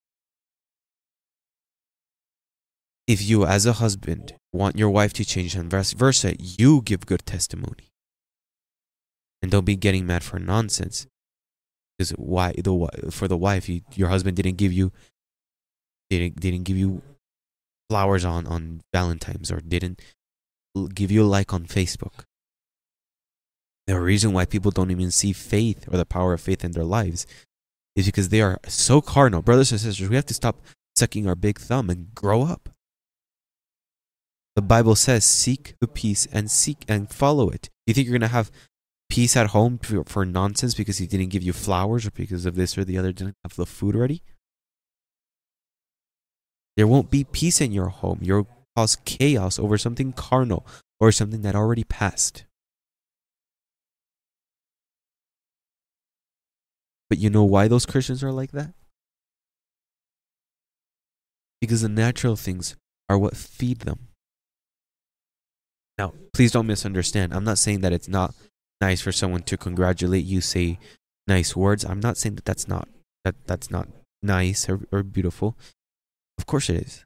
If you, as a husband, want your wife to change and vice versa, you give good testimony. And don't be getting mad for nonsense. Because for the wife, your husband didn't give you flowers on Valentine's, or didn't give you a like on Facebook. The reason why people don't even see faith or the power of faith in their lives is because they are so carnal. Brothers and sisters, we have to stop sucking our big thumb and grow up. The Bible says, seek the peace and seek and follow it. You think you're going to have peace at home for nonsense because he didn't give you flowers or because of this or the other, didn't have the food ready? There won't be peace in your home. You'll cause chaos over something carnal or something that already passed. But you know why those Christians are like that? Because the natural things are what feed them. Now, please don't misunderstand. I'm not saying that it's not nice for someone to congratulate you, say nice words. I'm not saying that that's not nice or beautiful. Of course it is.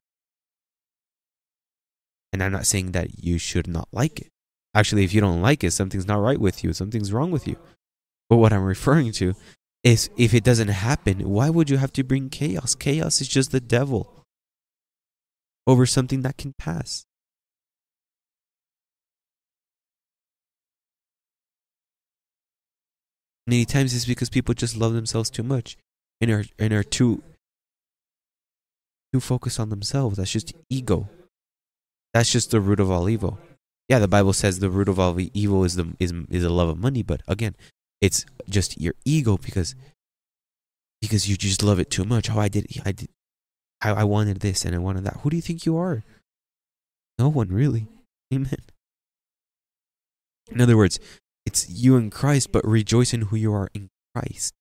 And I'm not saying that you should not like it. Actually, if you don't like it, something's not right with you. Something's wrong with you. But what I'm referring to is, if it doesn't happen, why would you have to bring chaos? Chaos is just the devil over something that can pass. Many times it's because people just love themselves too much and are too focused on themselves. That's just ego. That's just the root of all evil. Yeah, the Bible says the root of all evil is the love of money, but again, it's just your ego because you just love it too much. I wanted this and I wanted that. Who do you think you are? No one, really. Amen. In other words, it's you in Christ, but rejoice in who you are in Christ.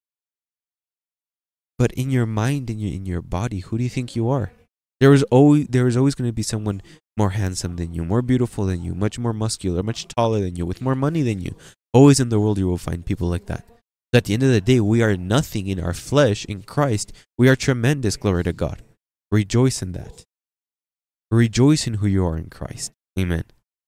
But in your mind, in your body, who do you think you are? There is always going to be someone more handsome than you, more beautiful than you, much more muscular, much taller than you, with more money than you. Always in the world you will find people like that. But at the end of the day, we are nothing in our flesh. In Christ, we are tremendous, glory to God. Rejoice in that. Rejoice in who you are in Christ. Amen.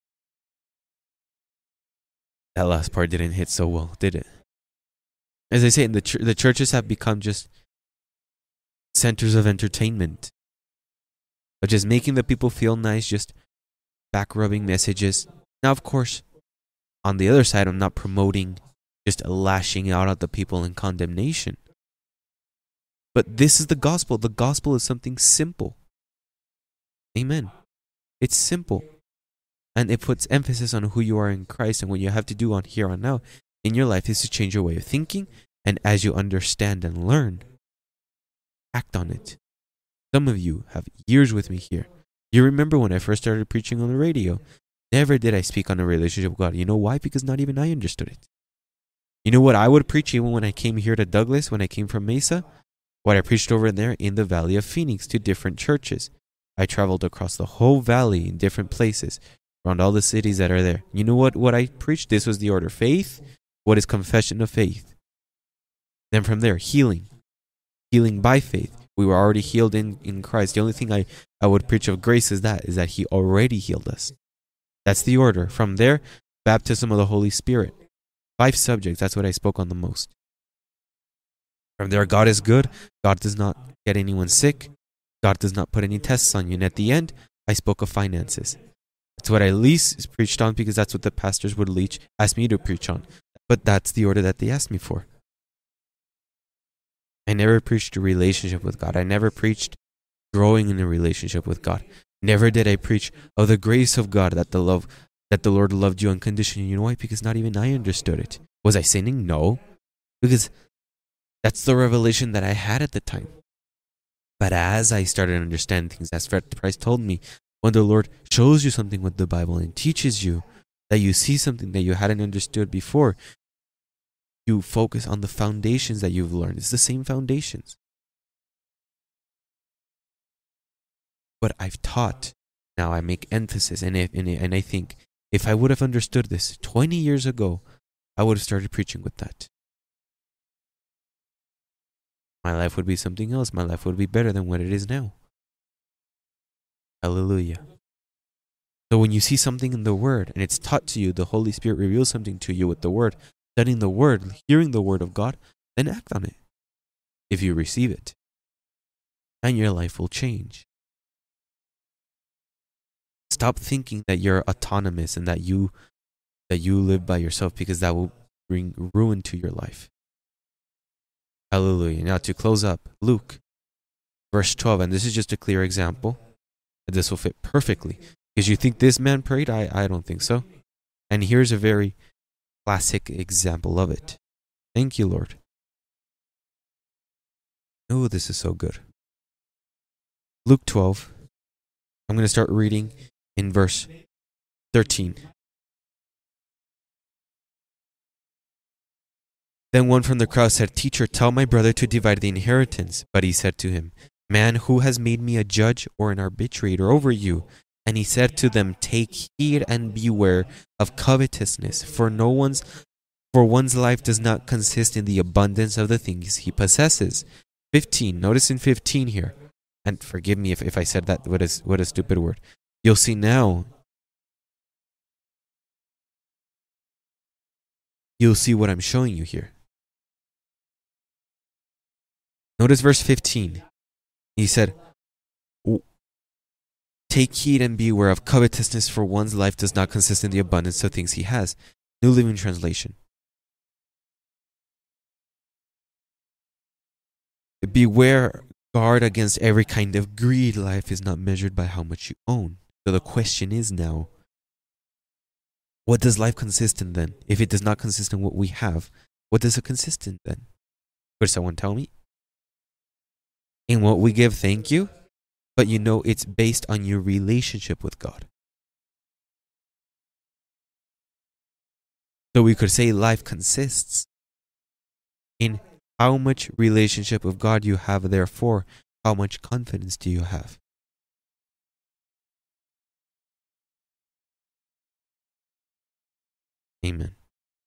That last part didn't hit so well, did it? As I say, the churches have become just centers of entertainment. But just making the people feel nice, just back-rubbing messages. Now, of course, on the other side, I'm not promoting just lashing out at the people in condemnation. But this is the gospel. The gospel is something simple. Amen. It's simple. And it puts emphasis on who you are in Christ, and what you have to do on here on now in your life is to change your way of thinking, and as you understand and learn, act on it. Some of you have years with me here. You remember when I first started preaching on the radio, never did I speak on a relationship with God. You know why? Because not even I understood it. You know what I would preach even when I came here to Douglas, when I came from Mesa? What I preached over there in the Valley of Phoenix to different churches. I traveled across the whole valley in different places, around all the cities that are there. You know what I preached? This was the order. Faith. What is confession of faith? Then from there, healing. Healing by faith. We were already healed in Christ. The only thing I would preach of grace is that He already healed us. That's the order. From there, baptism of the Holy Spirit. 5 subjects. That's what I spoke on the most. From there, God is good. God does not get anyone sick. God does not put any tests on you. And at the end, I spoke of finances. That's what I least preached on because that's what the pastors would ask me to preach on. But that's the order that they asked me for. I never preached a relationship with God. I never preached growing in a relationship with God. Never did I preach of the grace of God, that the Lord loved you unconditionally. You know why? Because not even I understood it. Was I sinning? No. Because that's the revelation that I had at the time. But as I started to understand things, as Christ told me, when the Lord shows you something with the Bible and teaches you that you see something that you hadn't understood before, you focus on the foundations that you've learned. It's the same foundations. But I've taught. Now I make emphasis, and I think if I would have understood this 20 years ago, I would have started preaching with that. My life would be something else. My life would be better than what it is now. Hallelujah. So when you see something in the Word and it's taught to you, the Holy Spirit reveals something to you with the Word, studying the Word, hearing the Word of God, then act on it. If you receive it, and your life will change. Stop thinking that you're autonomous and that you live by yourself, because that will bring ruin to your life. Hallelujah. Now to close up, Luke, verse 12, and this is just a clear example. This will fit perfectly. Because you think this man prayed? I don't think so. And here's a very classic example of it. Thank you, Lord. Oh, this is so good. Luke 12. I'm going to start reading in verse 13. Then one from the crowd said, "Teacher, tell my brother to divide the inheritance." But he said to him, "Man, who has made me a judge or an arbitrator over you?" And he said to them, "Take heed and beware of covetousness, for one's life does not consist in the abundance of the things he possesses." 15. Notice in 15 here, and forgive me if I said that. What a stupid word. You'll see now. You'll see what I'm showing you here. Notice verse 15. He said, "Take heed and beware of covetousness, for one's life does not consist in the abundance of things he has." New Living Translation. Beware, guard against every kind of greed. Life is not measured by how much you own. So the question is now, what does life consist in then? If it does not consist in what we have, what does it consist in then? Could someone tell me? In what we give, thank you. But you know it's based on your relationship with God. So we could say life consists in how much relationship with God you have, therefore, how much confidence do you have? Amen.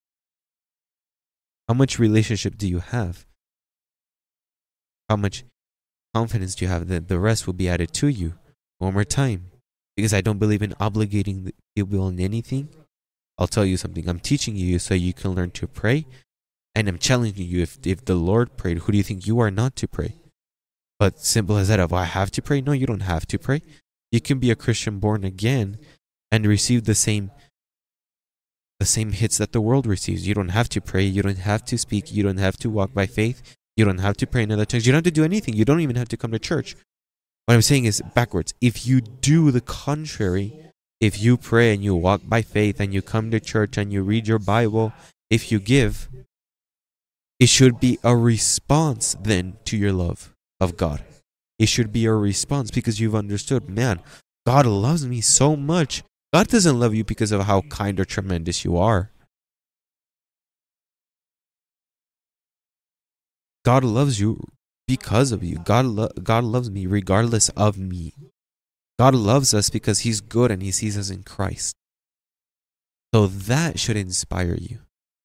How much relationship do you have? How much confidence do you have that the rest will be added to you? One more time, because I don't believe in obligating people in anything. I'll tell you something. I'm teaching you so you can learn to pray, and I'm challenging you. If the Lord prayed, who do you think you are not to pray? But simple as that, I have to pray? No, you don't have to pray. You can be a Christian born again and receive the same hits that the world receives. You don't have to pray. You don't have to speak. You don't have to walk by faith. You don't have to pray in other tongues. You don't have to do anything. You don't even have to come to church. What I'm saying is backwards. If you do the contrary, if you pray and you walk by faith and you come to church and you read your Bible, if you give, it should be a response then to your love of God. It should be a response because you've understood, man, God loves me so much. God doesn't love you because of how kind or tremendous you are. God loves you because of you. God loves me regardless of me. God loves us because He's good and He sees us in Christ. So that should inspire you.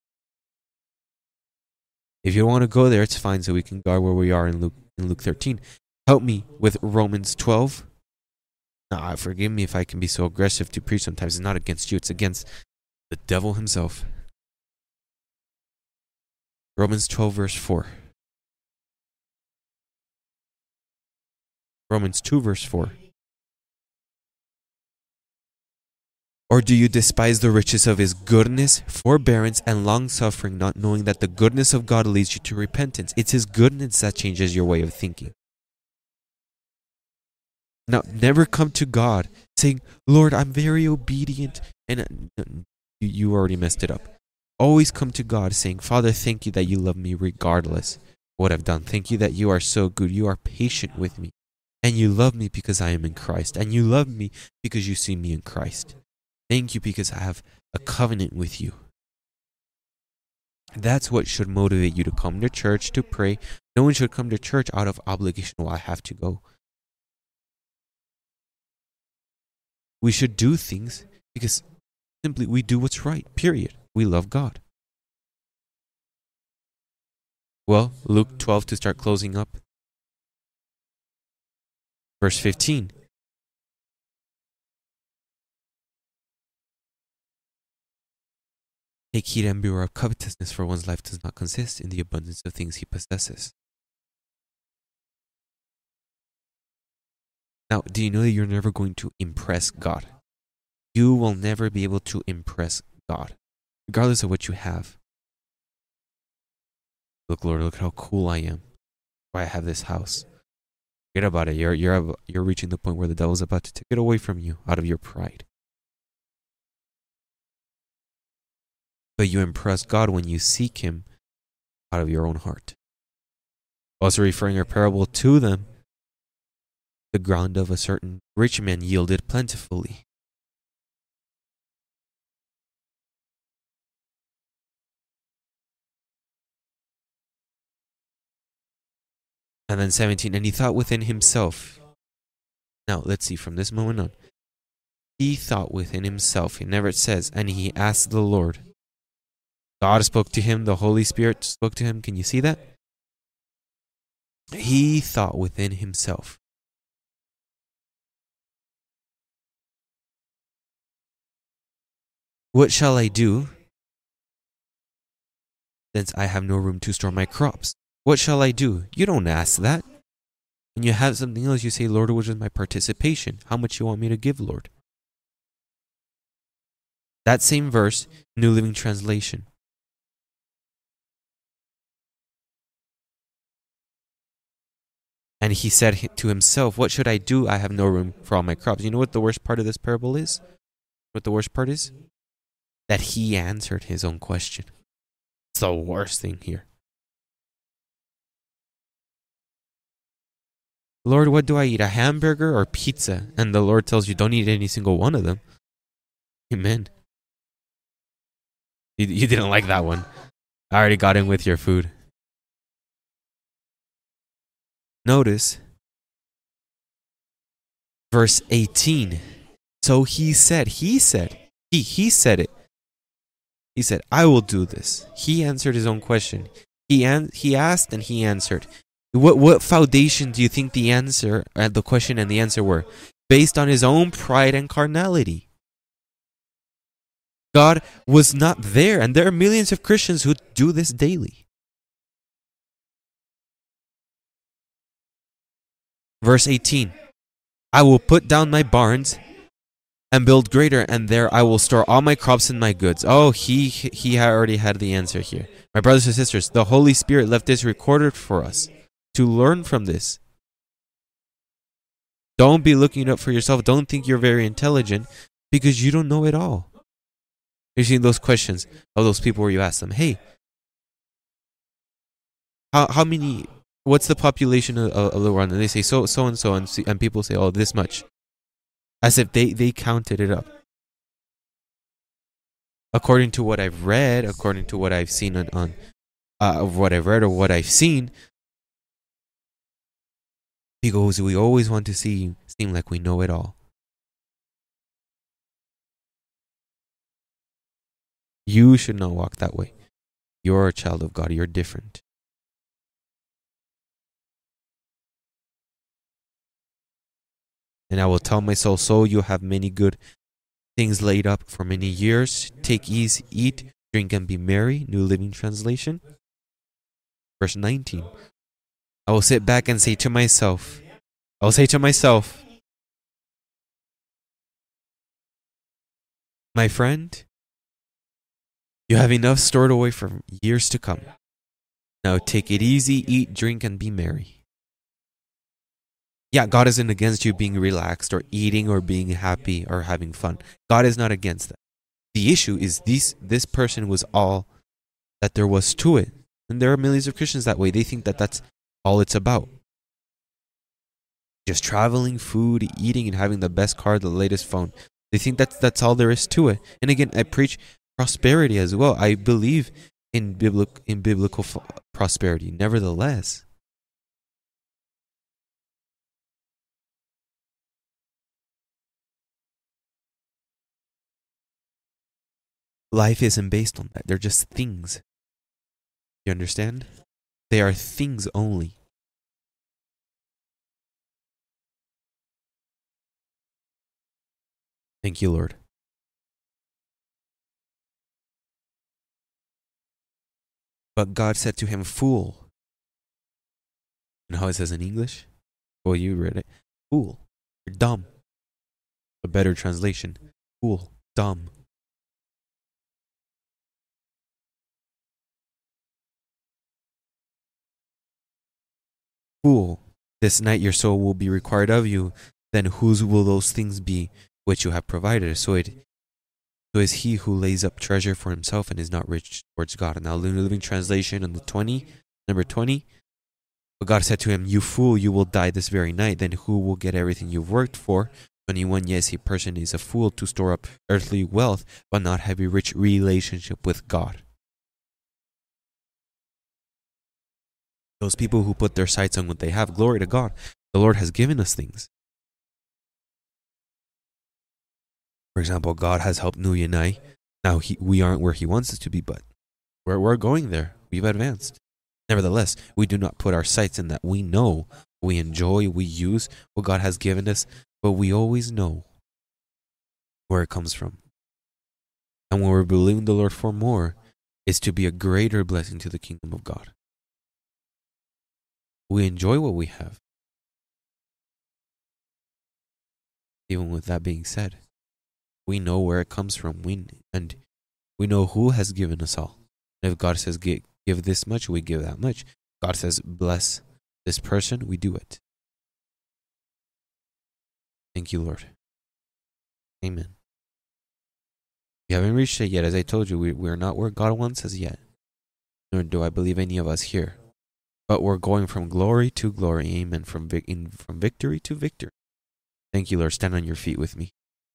If you want to go there, it's fine, so we can guard where we are in Luke 13. Help me with Romans 12. Forgive me if I can be so aggressive to preach sometimes. It's not against you, it's against the devil himself. Romans 12 verse 4. Romans 2 verse 4. Or do you despise the riches of His goodness, forbearance, and long-suffering, not knowing that the goodness of God leads you to repentance? It's His goodness that changes your way of thinking. Now, never come to God saying, Lord, I'm very obedient, and you already messed it up. Always come to God saying, Father, thank you that you love me regardless of what I've done. Thank you that you are so good. You are patient with me. And you love me because I am in Christ. And you love me because you see me in Christ. Thank you because I have a covenant with you. That's what should motivate you to come to church to pray. No one should come to church out of obligation. Well, I have to go. We should do things because simply we do what's right, period. We love God. Well, Luke 12 to start closing up. Verse 15. Take heed and beware of covetousness, for one's life does not consist in the abundance of things he possesses. Now, do you know that you're never going to impress God? You will never be able to impress God, regardless of what you have. Look, Lord, look how cool I am. Why I have this house. Forget about it. You're reaching the point where the devil's about to take it away from you out of your pride. But you impress God when you seek Him out of your own heart. Also referring a parable to them, the ground of a certain rich man yielded plentifully. And then 17, and he thought within himself. Now, let's see, from this moment on. He thought within himself. It never says, and he asked the Lord. God spoke to him. The Holy Spirit spoke to him. Can you see that? He thought within himself. What shall I do, since I have no room to store my crops? What shall I do? You don't ask that. When you have something else, you say, Lord, which is my participation? How much you want me to give, Lord? That same verse, New Living Translation. And he said to himself, what should I do? I have no room for all my crops. You know what the worst part of this parable is? What the worst part is? That he answered his own question. It's the worst thing here. Lord, what do I eat? A hamburger or pizza? And the Lord tells you, don't eat any single one of them. Amen. You didn't like that one. I already got in with your food. Notice verse 18. So he said it. He said, I will do this. He answered his own question. He asked and he answered. What foundation do you think the answer, the question and the answer were? Based on his own pride and carnality. God was not there, and there are millions of Christians who do this daily. Verse 18, I will put down my barns and build greater, and there I will store all my crops and my goods. Oh, he already had the answer here. My brothers and sisters, the Holy Spirit left this recorded for us to learn from this. Don't be looking it up for yourself. Don't think you're very intelligent because you don't know it all. You've seen those questions of those people where you ask them, hey, how many... what's the population of the world? And they say so and so, and people say, oh, this much. As if they counted it up. According to what I've read, according to what I've seen on what I've read or what I've seen, because we always want to seem like we know it all. You should not walk that way. You're a child of God. You're different. And I will tell my soul, so you have many good things laid up for many years. Take ease, eat, drink, and be merry. New Living Translation. Verse 19. I will sit back and say to myself, my friend, you have enough stored away for years to come. Now take it easy, eat, drink, and be merry. Yeah, God isn't against you being relaxed or eating or being happy or having fun. God is not against that. The issue is this person was all that there was to it. And there are millions of Christians that way. They think that that's all it's about. just traveling, food, eating, and having the best car, the latest phone. They think that's all there is to it. And again, I preach prosperity as well. I believe in biblical prosperity. Nevertheless, life isn't based on that. They're just things. You understand? They are things only. Thank you, Lord. But God said to him, fool. And how it says in English? Well, you read it. Fool. You're dumb. A better translation. Fool. Dumb. Fool. This night your soul will be required of you. Then whose will those things be which you have provided? So is he who lays up treasure for himself and is not rich towards God. And now Living Translation on the number 20. But God said to him, you fool, you will die this very night. Then who will get everything you've worked for? 21. Yes, a person is a fool to store up earthly wealth, but not have a rich relationship with God. Those people who put their sights on what they have, glory to God. The Lord has given us things. For example, God has helped Nui and I. Now, we aren't where he wants us to be, but we're going there. We've advanced. Nevertheless, we do not put our sights in that. We know, we enjoy, we use what God has given us, but we always know where it comes from. And when we're believing the Lord for more, is to be a greater blessing to the kingdom of God. We enjoy what we have. Even with that being said, we know where it comes from. We know who has given us all. And if God says give this much, we give that much. God says bless this person, we do it. Thank you, Lord. Amen. We haven't reached it yet. As I told you, we're not where God wants us yet. Nor do I believe any of us here. But we're going from glory to glory. Amen. From victory to victory. Thank you, Lord. Stand on your feet with me.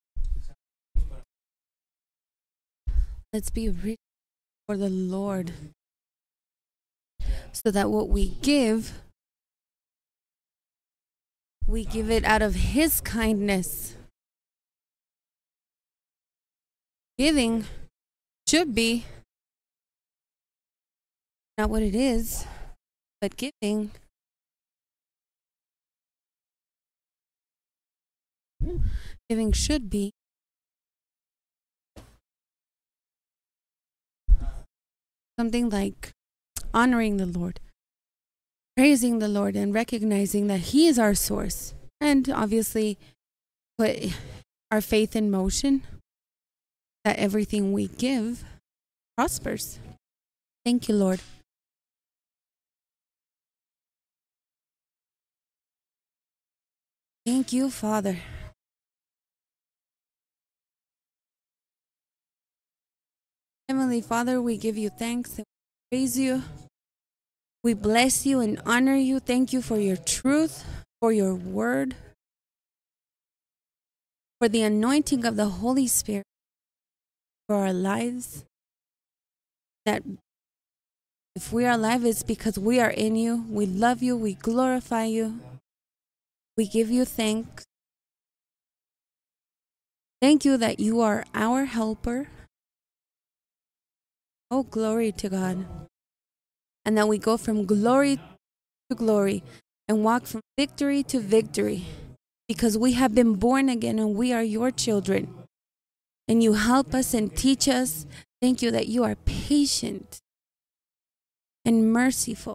Let's be rich for the Lord, so that what we give it out of his kindness. Giving should be not what it is, but giving should be something like honoring the Lord, praising the Lord, and recognizing that he is our source, and obviously put our faith in motion, that everything we give prospers. Thank you, Lord. Thank you, Father. Heavenly Father, we give you thanks and praise you. We bless you and honor you. Thank you for your truth, for your word, for the anointing of the Holy Spirit for our lives. That if we are alive, it's because we are in you. We love you. We glorify you. We give you thanks. Thank you that you are our helper. Oh, glory to God. And that we go from glory to glory and walk from victory to victory, because we have been born again and we are your children. And you help us and teach us. Thank you that you are patient and merciful.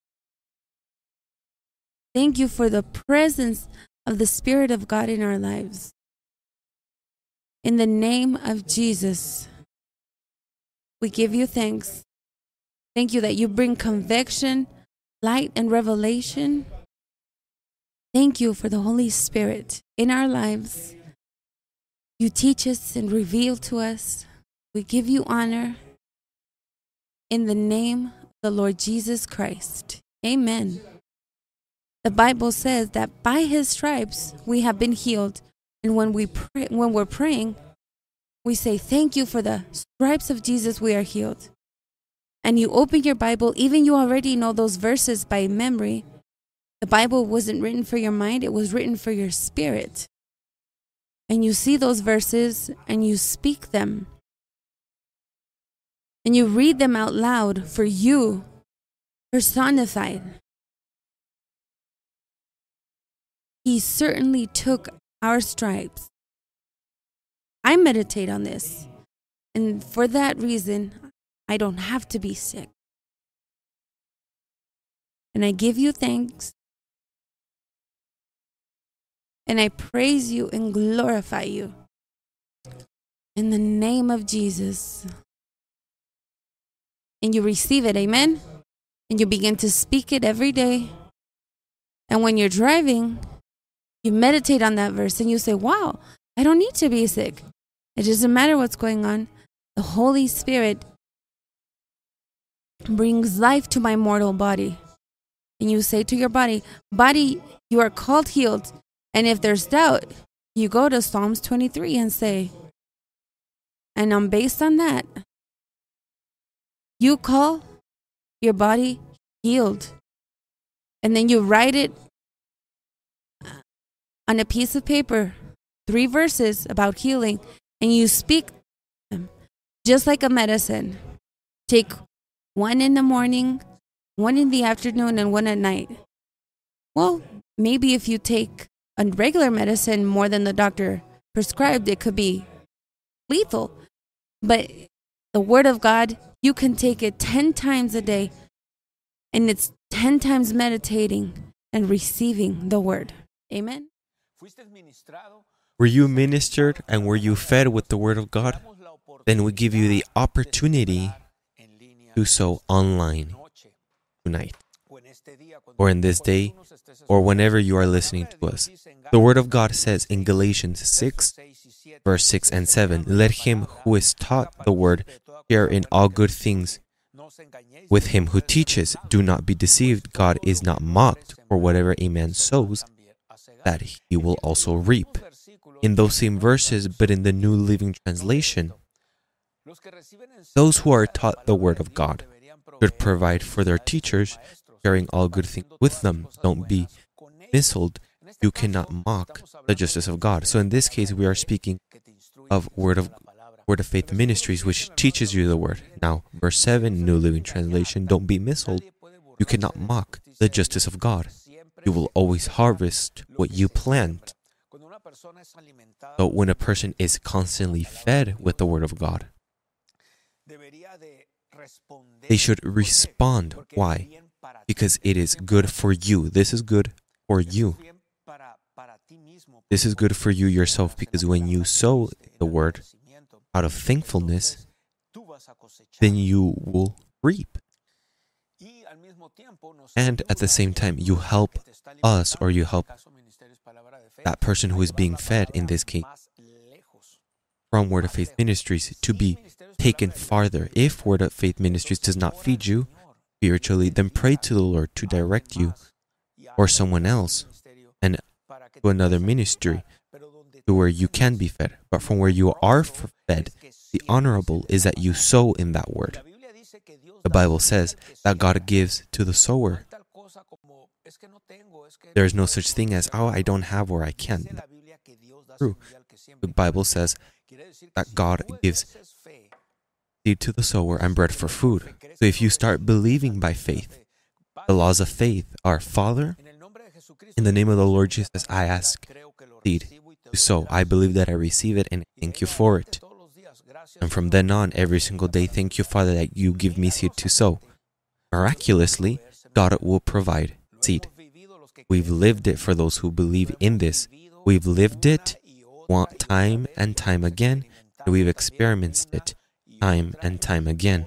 Thank you for the presence of the Spirit of God in our lives. In the name of Jesus, we give you thanks. Thank you that you bring conviction, light, and revelation. Thank you for the Holy Spirit in our lives. You teach us and reveal to us. We give you honor in the name of the Lord Jesus Christ. Amen. The Bible says that by his stripes we have been healed. And when we're praying, we say, thank you for the stripes of Jesus, we are healed. And you open your Bible, even you already know those verses by memory. The Bible wasn't written for your mind, it was written for your spirit. And you see those verses and you speak them. And you read them out loud for you, personified. He certainly took our stripes. I meditate on this. And for that reason, I don't have to be sick. And I give you thanks. And I praise you and glorify you. In the name of Jesus. And you receive it, amen? And you begin to speak it every day. And when you're driving, you meditate on that verse and you say, wow, I don't need to be sick. It doesn't matter what's going on. The Holy Spirit brings life to my mortal body. And you say to your body, body, you are called healed. And if there's doubt, you go to Psalms 23 and say, and based on that, you call your body healed. And then you write it on a piece of paper, 3 verses about healing, and you speak them just like a medicine. Take 1 in the morning, 1 in the afternoon, and 1 at night. Well, maybe if you take a regular medicine more than the doctor prescribed, it could be lethal. But the Word of God, you can take it 10 times a day, and it's 10 times meditating and receiving the Word. Amen? Were you ministered and were you fed with the Word of God? Then we give you the opportunity to sow online tonight, or in this day, or whenever you are listening to us. The Word of God says in Galatians 6, verse 6 and 7, let him who is taught the Word share in all good things with him who teaches. Do not be deceived. God is not mocked, for whatever a man sows, that he will also reap. In those same verses, but in the New Living Translation, those who are taught the Word of God should provide for their teachers, sharing all good things with them. Don't be misled. You cannot mock the justice of God. So in this case, we are speaking of Word of Faith Ministries, which teaches you the Word. Now, verse 7, New Living Translation, don't be misled. You cannot mock the justice of God. You will always harvest what you plant. So when a person is constantly fed with the Word of God, they should respond. Why? Because it is good for you. This is good for you. This is good for you yourself, because when you sow the Word out of thankfulness, then you will reap. And at the same time, you help us, or you help that person who is being fed, in this case, from Word of Faith Ministries, to be taken farther. If Word of Faith Ministries does not feed you spiritually, then pray to the Lord to direct you, or someone else, and to another ministry, to where you can be fed. But from where you are fed, the honorable is that you sow in that Word. The Bible says that God gives to the sower. There is no such thing as, oh, I don't have or I can't. That's true. The Bible says that God gives seed to the sower and bread for food. So if you start believing by faith, the laws of faith are, Father, in the name of the Lord Jesus, I ask seed to sow. I believe that I receive it and thank you for it. And from then on, every single day, thank you, Father, that you give me seed to sow. Miraculously, God will provide seed. We've lived it for those who believe in this. We've lived it time and time again, and we've experienced it time and time again.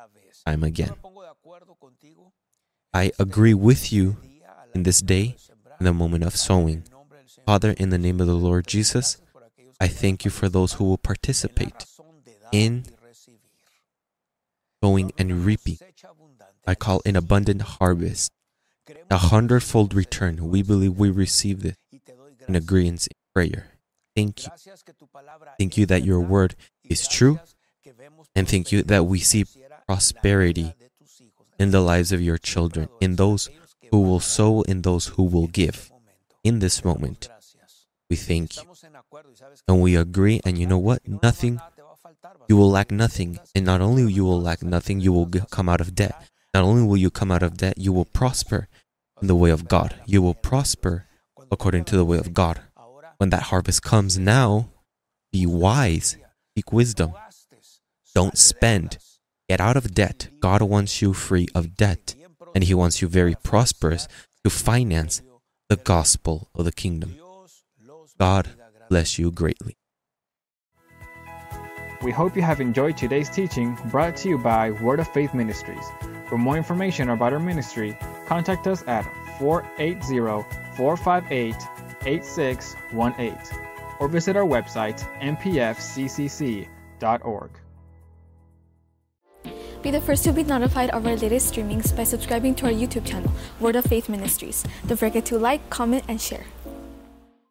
I agree with you in this day, in the moment of sowing. Father, in the name of the Lord Jesus, I thank you for those who will participate in sowing and reaping. I call an abundant harvest a 100-fold return. We believe we receive this in agreement in prayer. Thank you. Thank you that your word is true, and thank you that we see prosperity in the lives of your children, in those who will sow, in those who will give. In this moment, we thank you. And we agree, and you know what? Nothing, you will lack nothing. And not only you will lack nothing, you will come out of debt. Not only will you come out of debt, you will prosper in the way of God. You will prosper according to the way of God. When that harvest comes now, be wise, seek wisdom. Don't spend. Get out of debt. God wants you free of debt, and He wants you very prosperous to finance the gospel of the kingdom. God bless you greatly. We hope you have enjoyed today's teaching brought to you by Word of Faith Ministries. For more information about our ministry, contact us at 480-458-8618 or visit our website, mpfccc.org. Be the first to be notified of our latest streamings by subscribing to our YouTube channel, Word of Faith Ministries. Don't forget to like, comment, and share.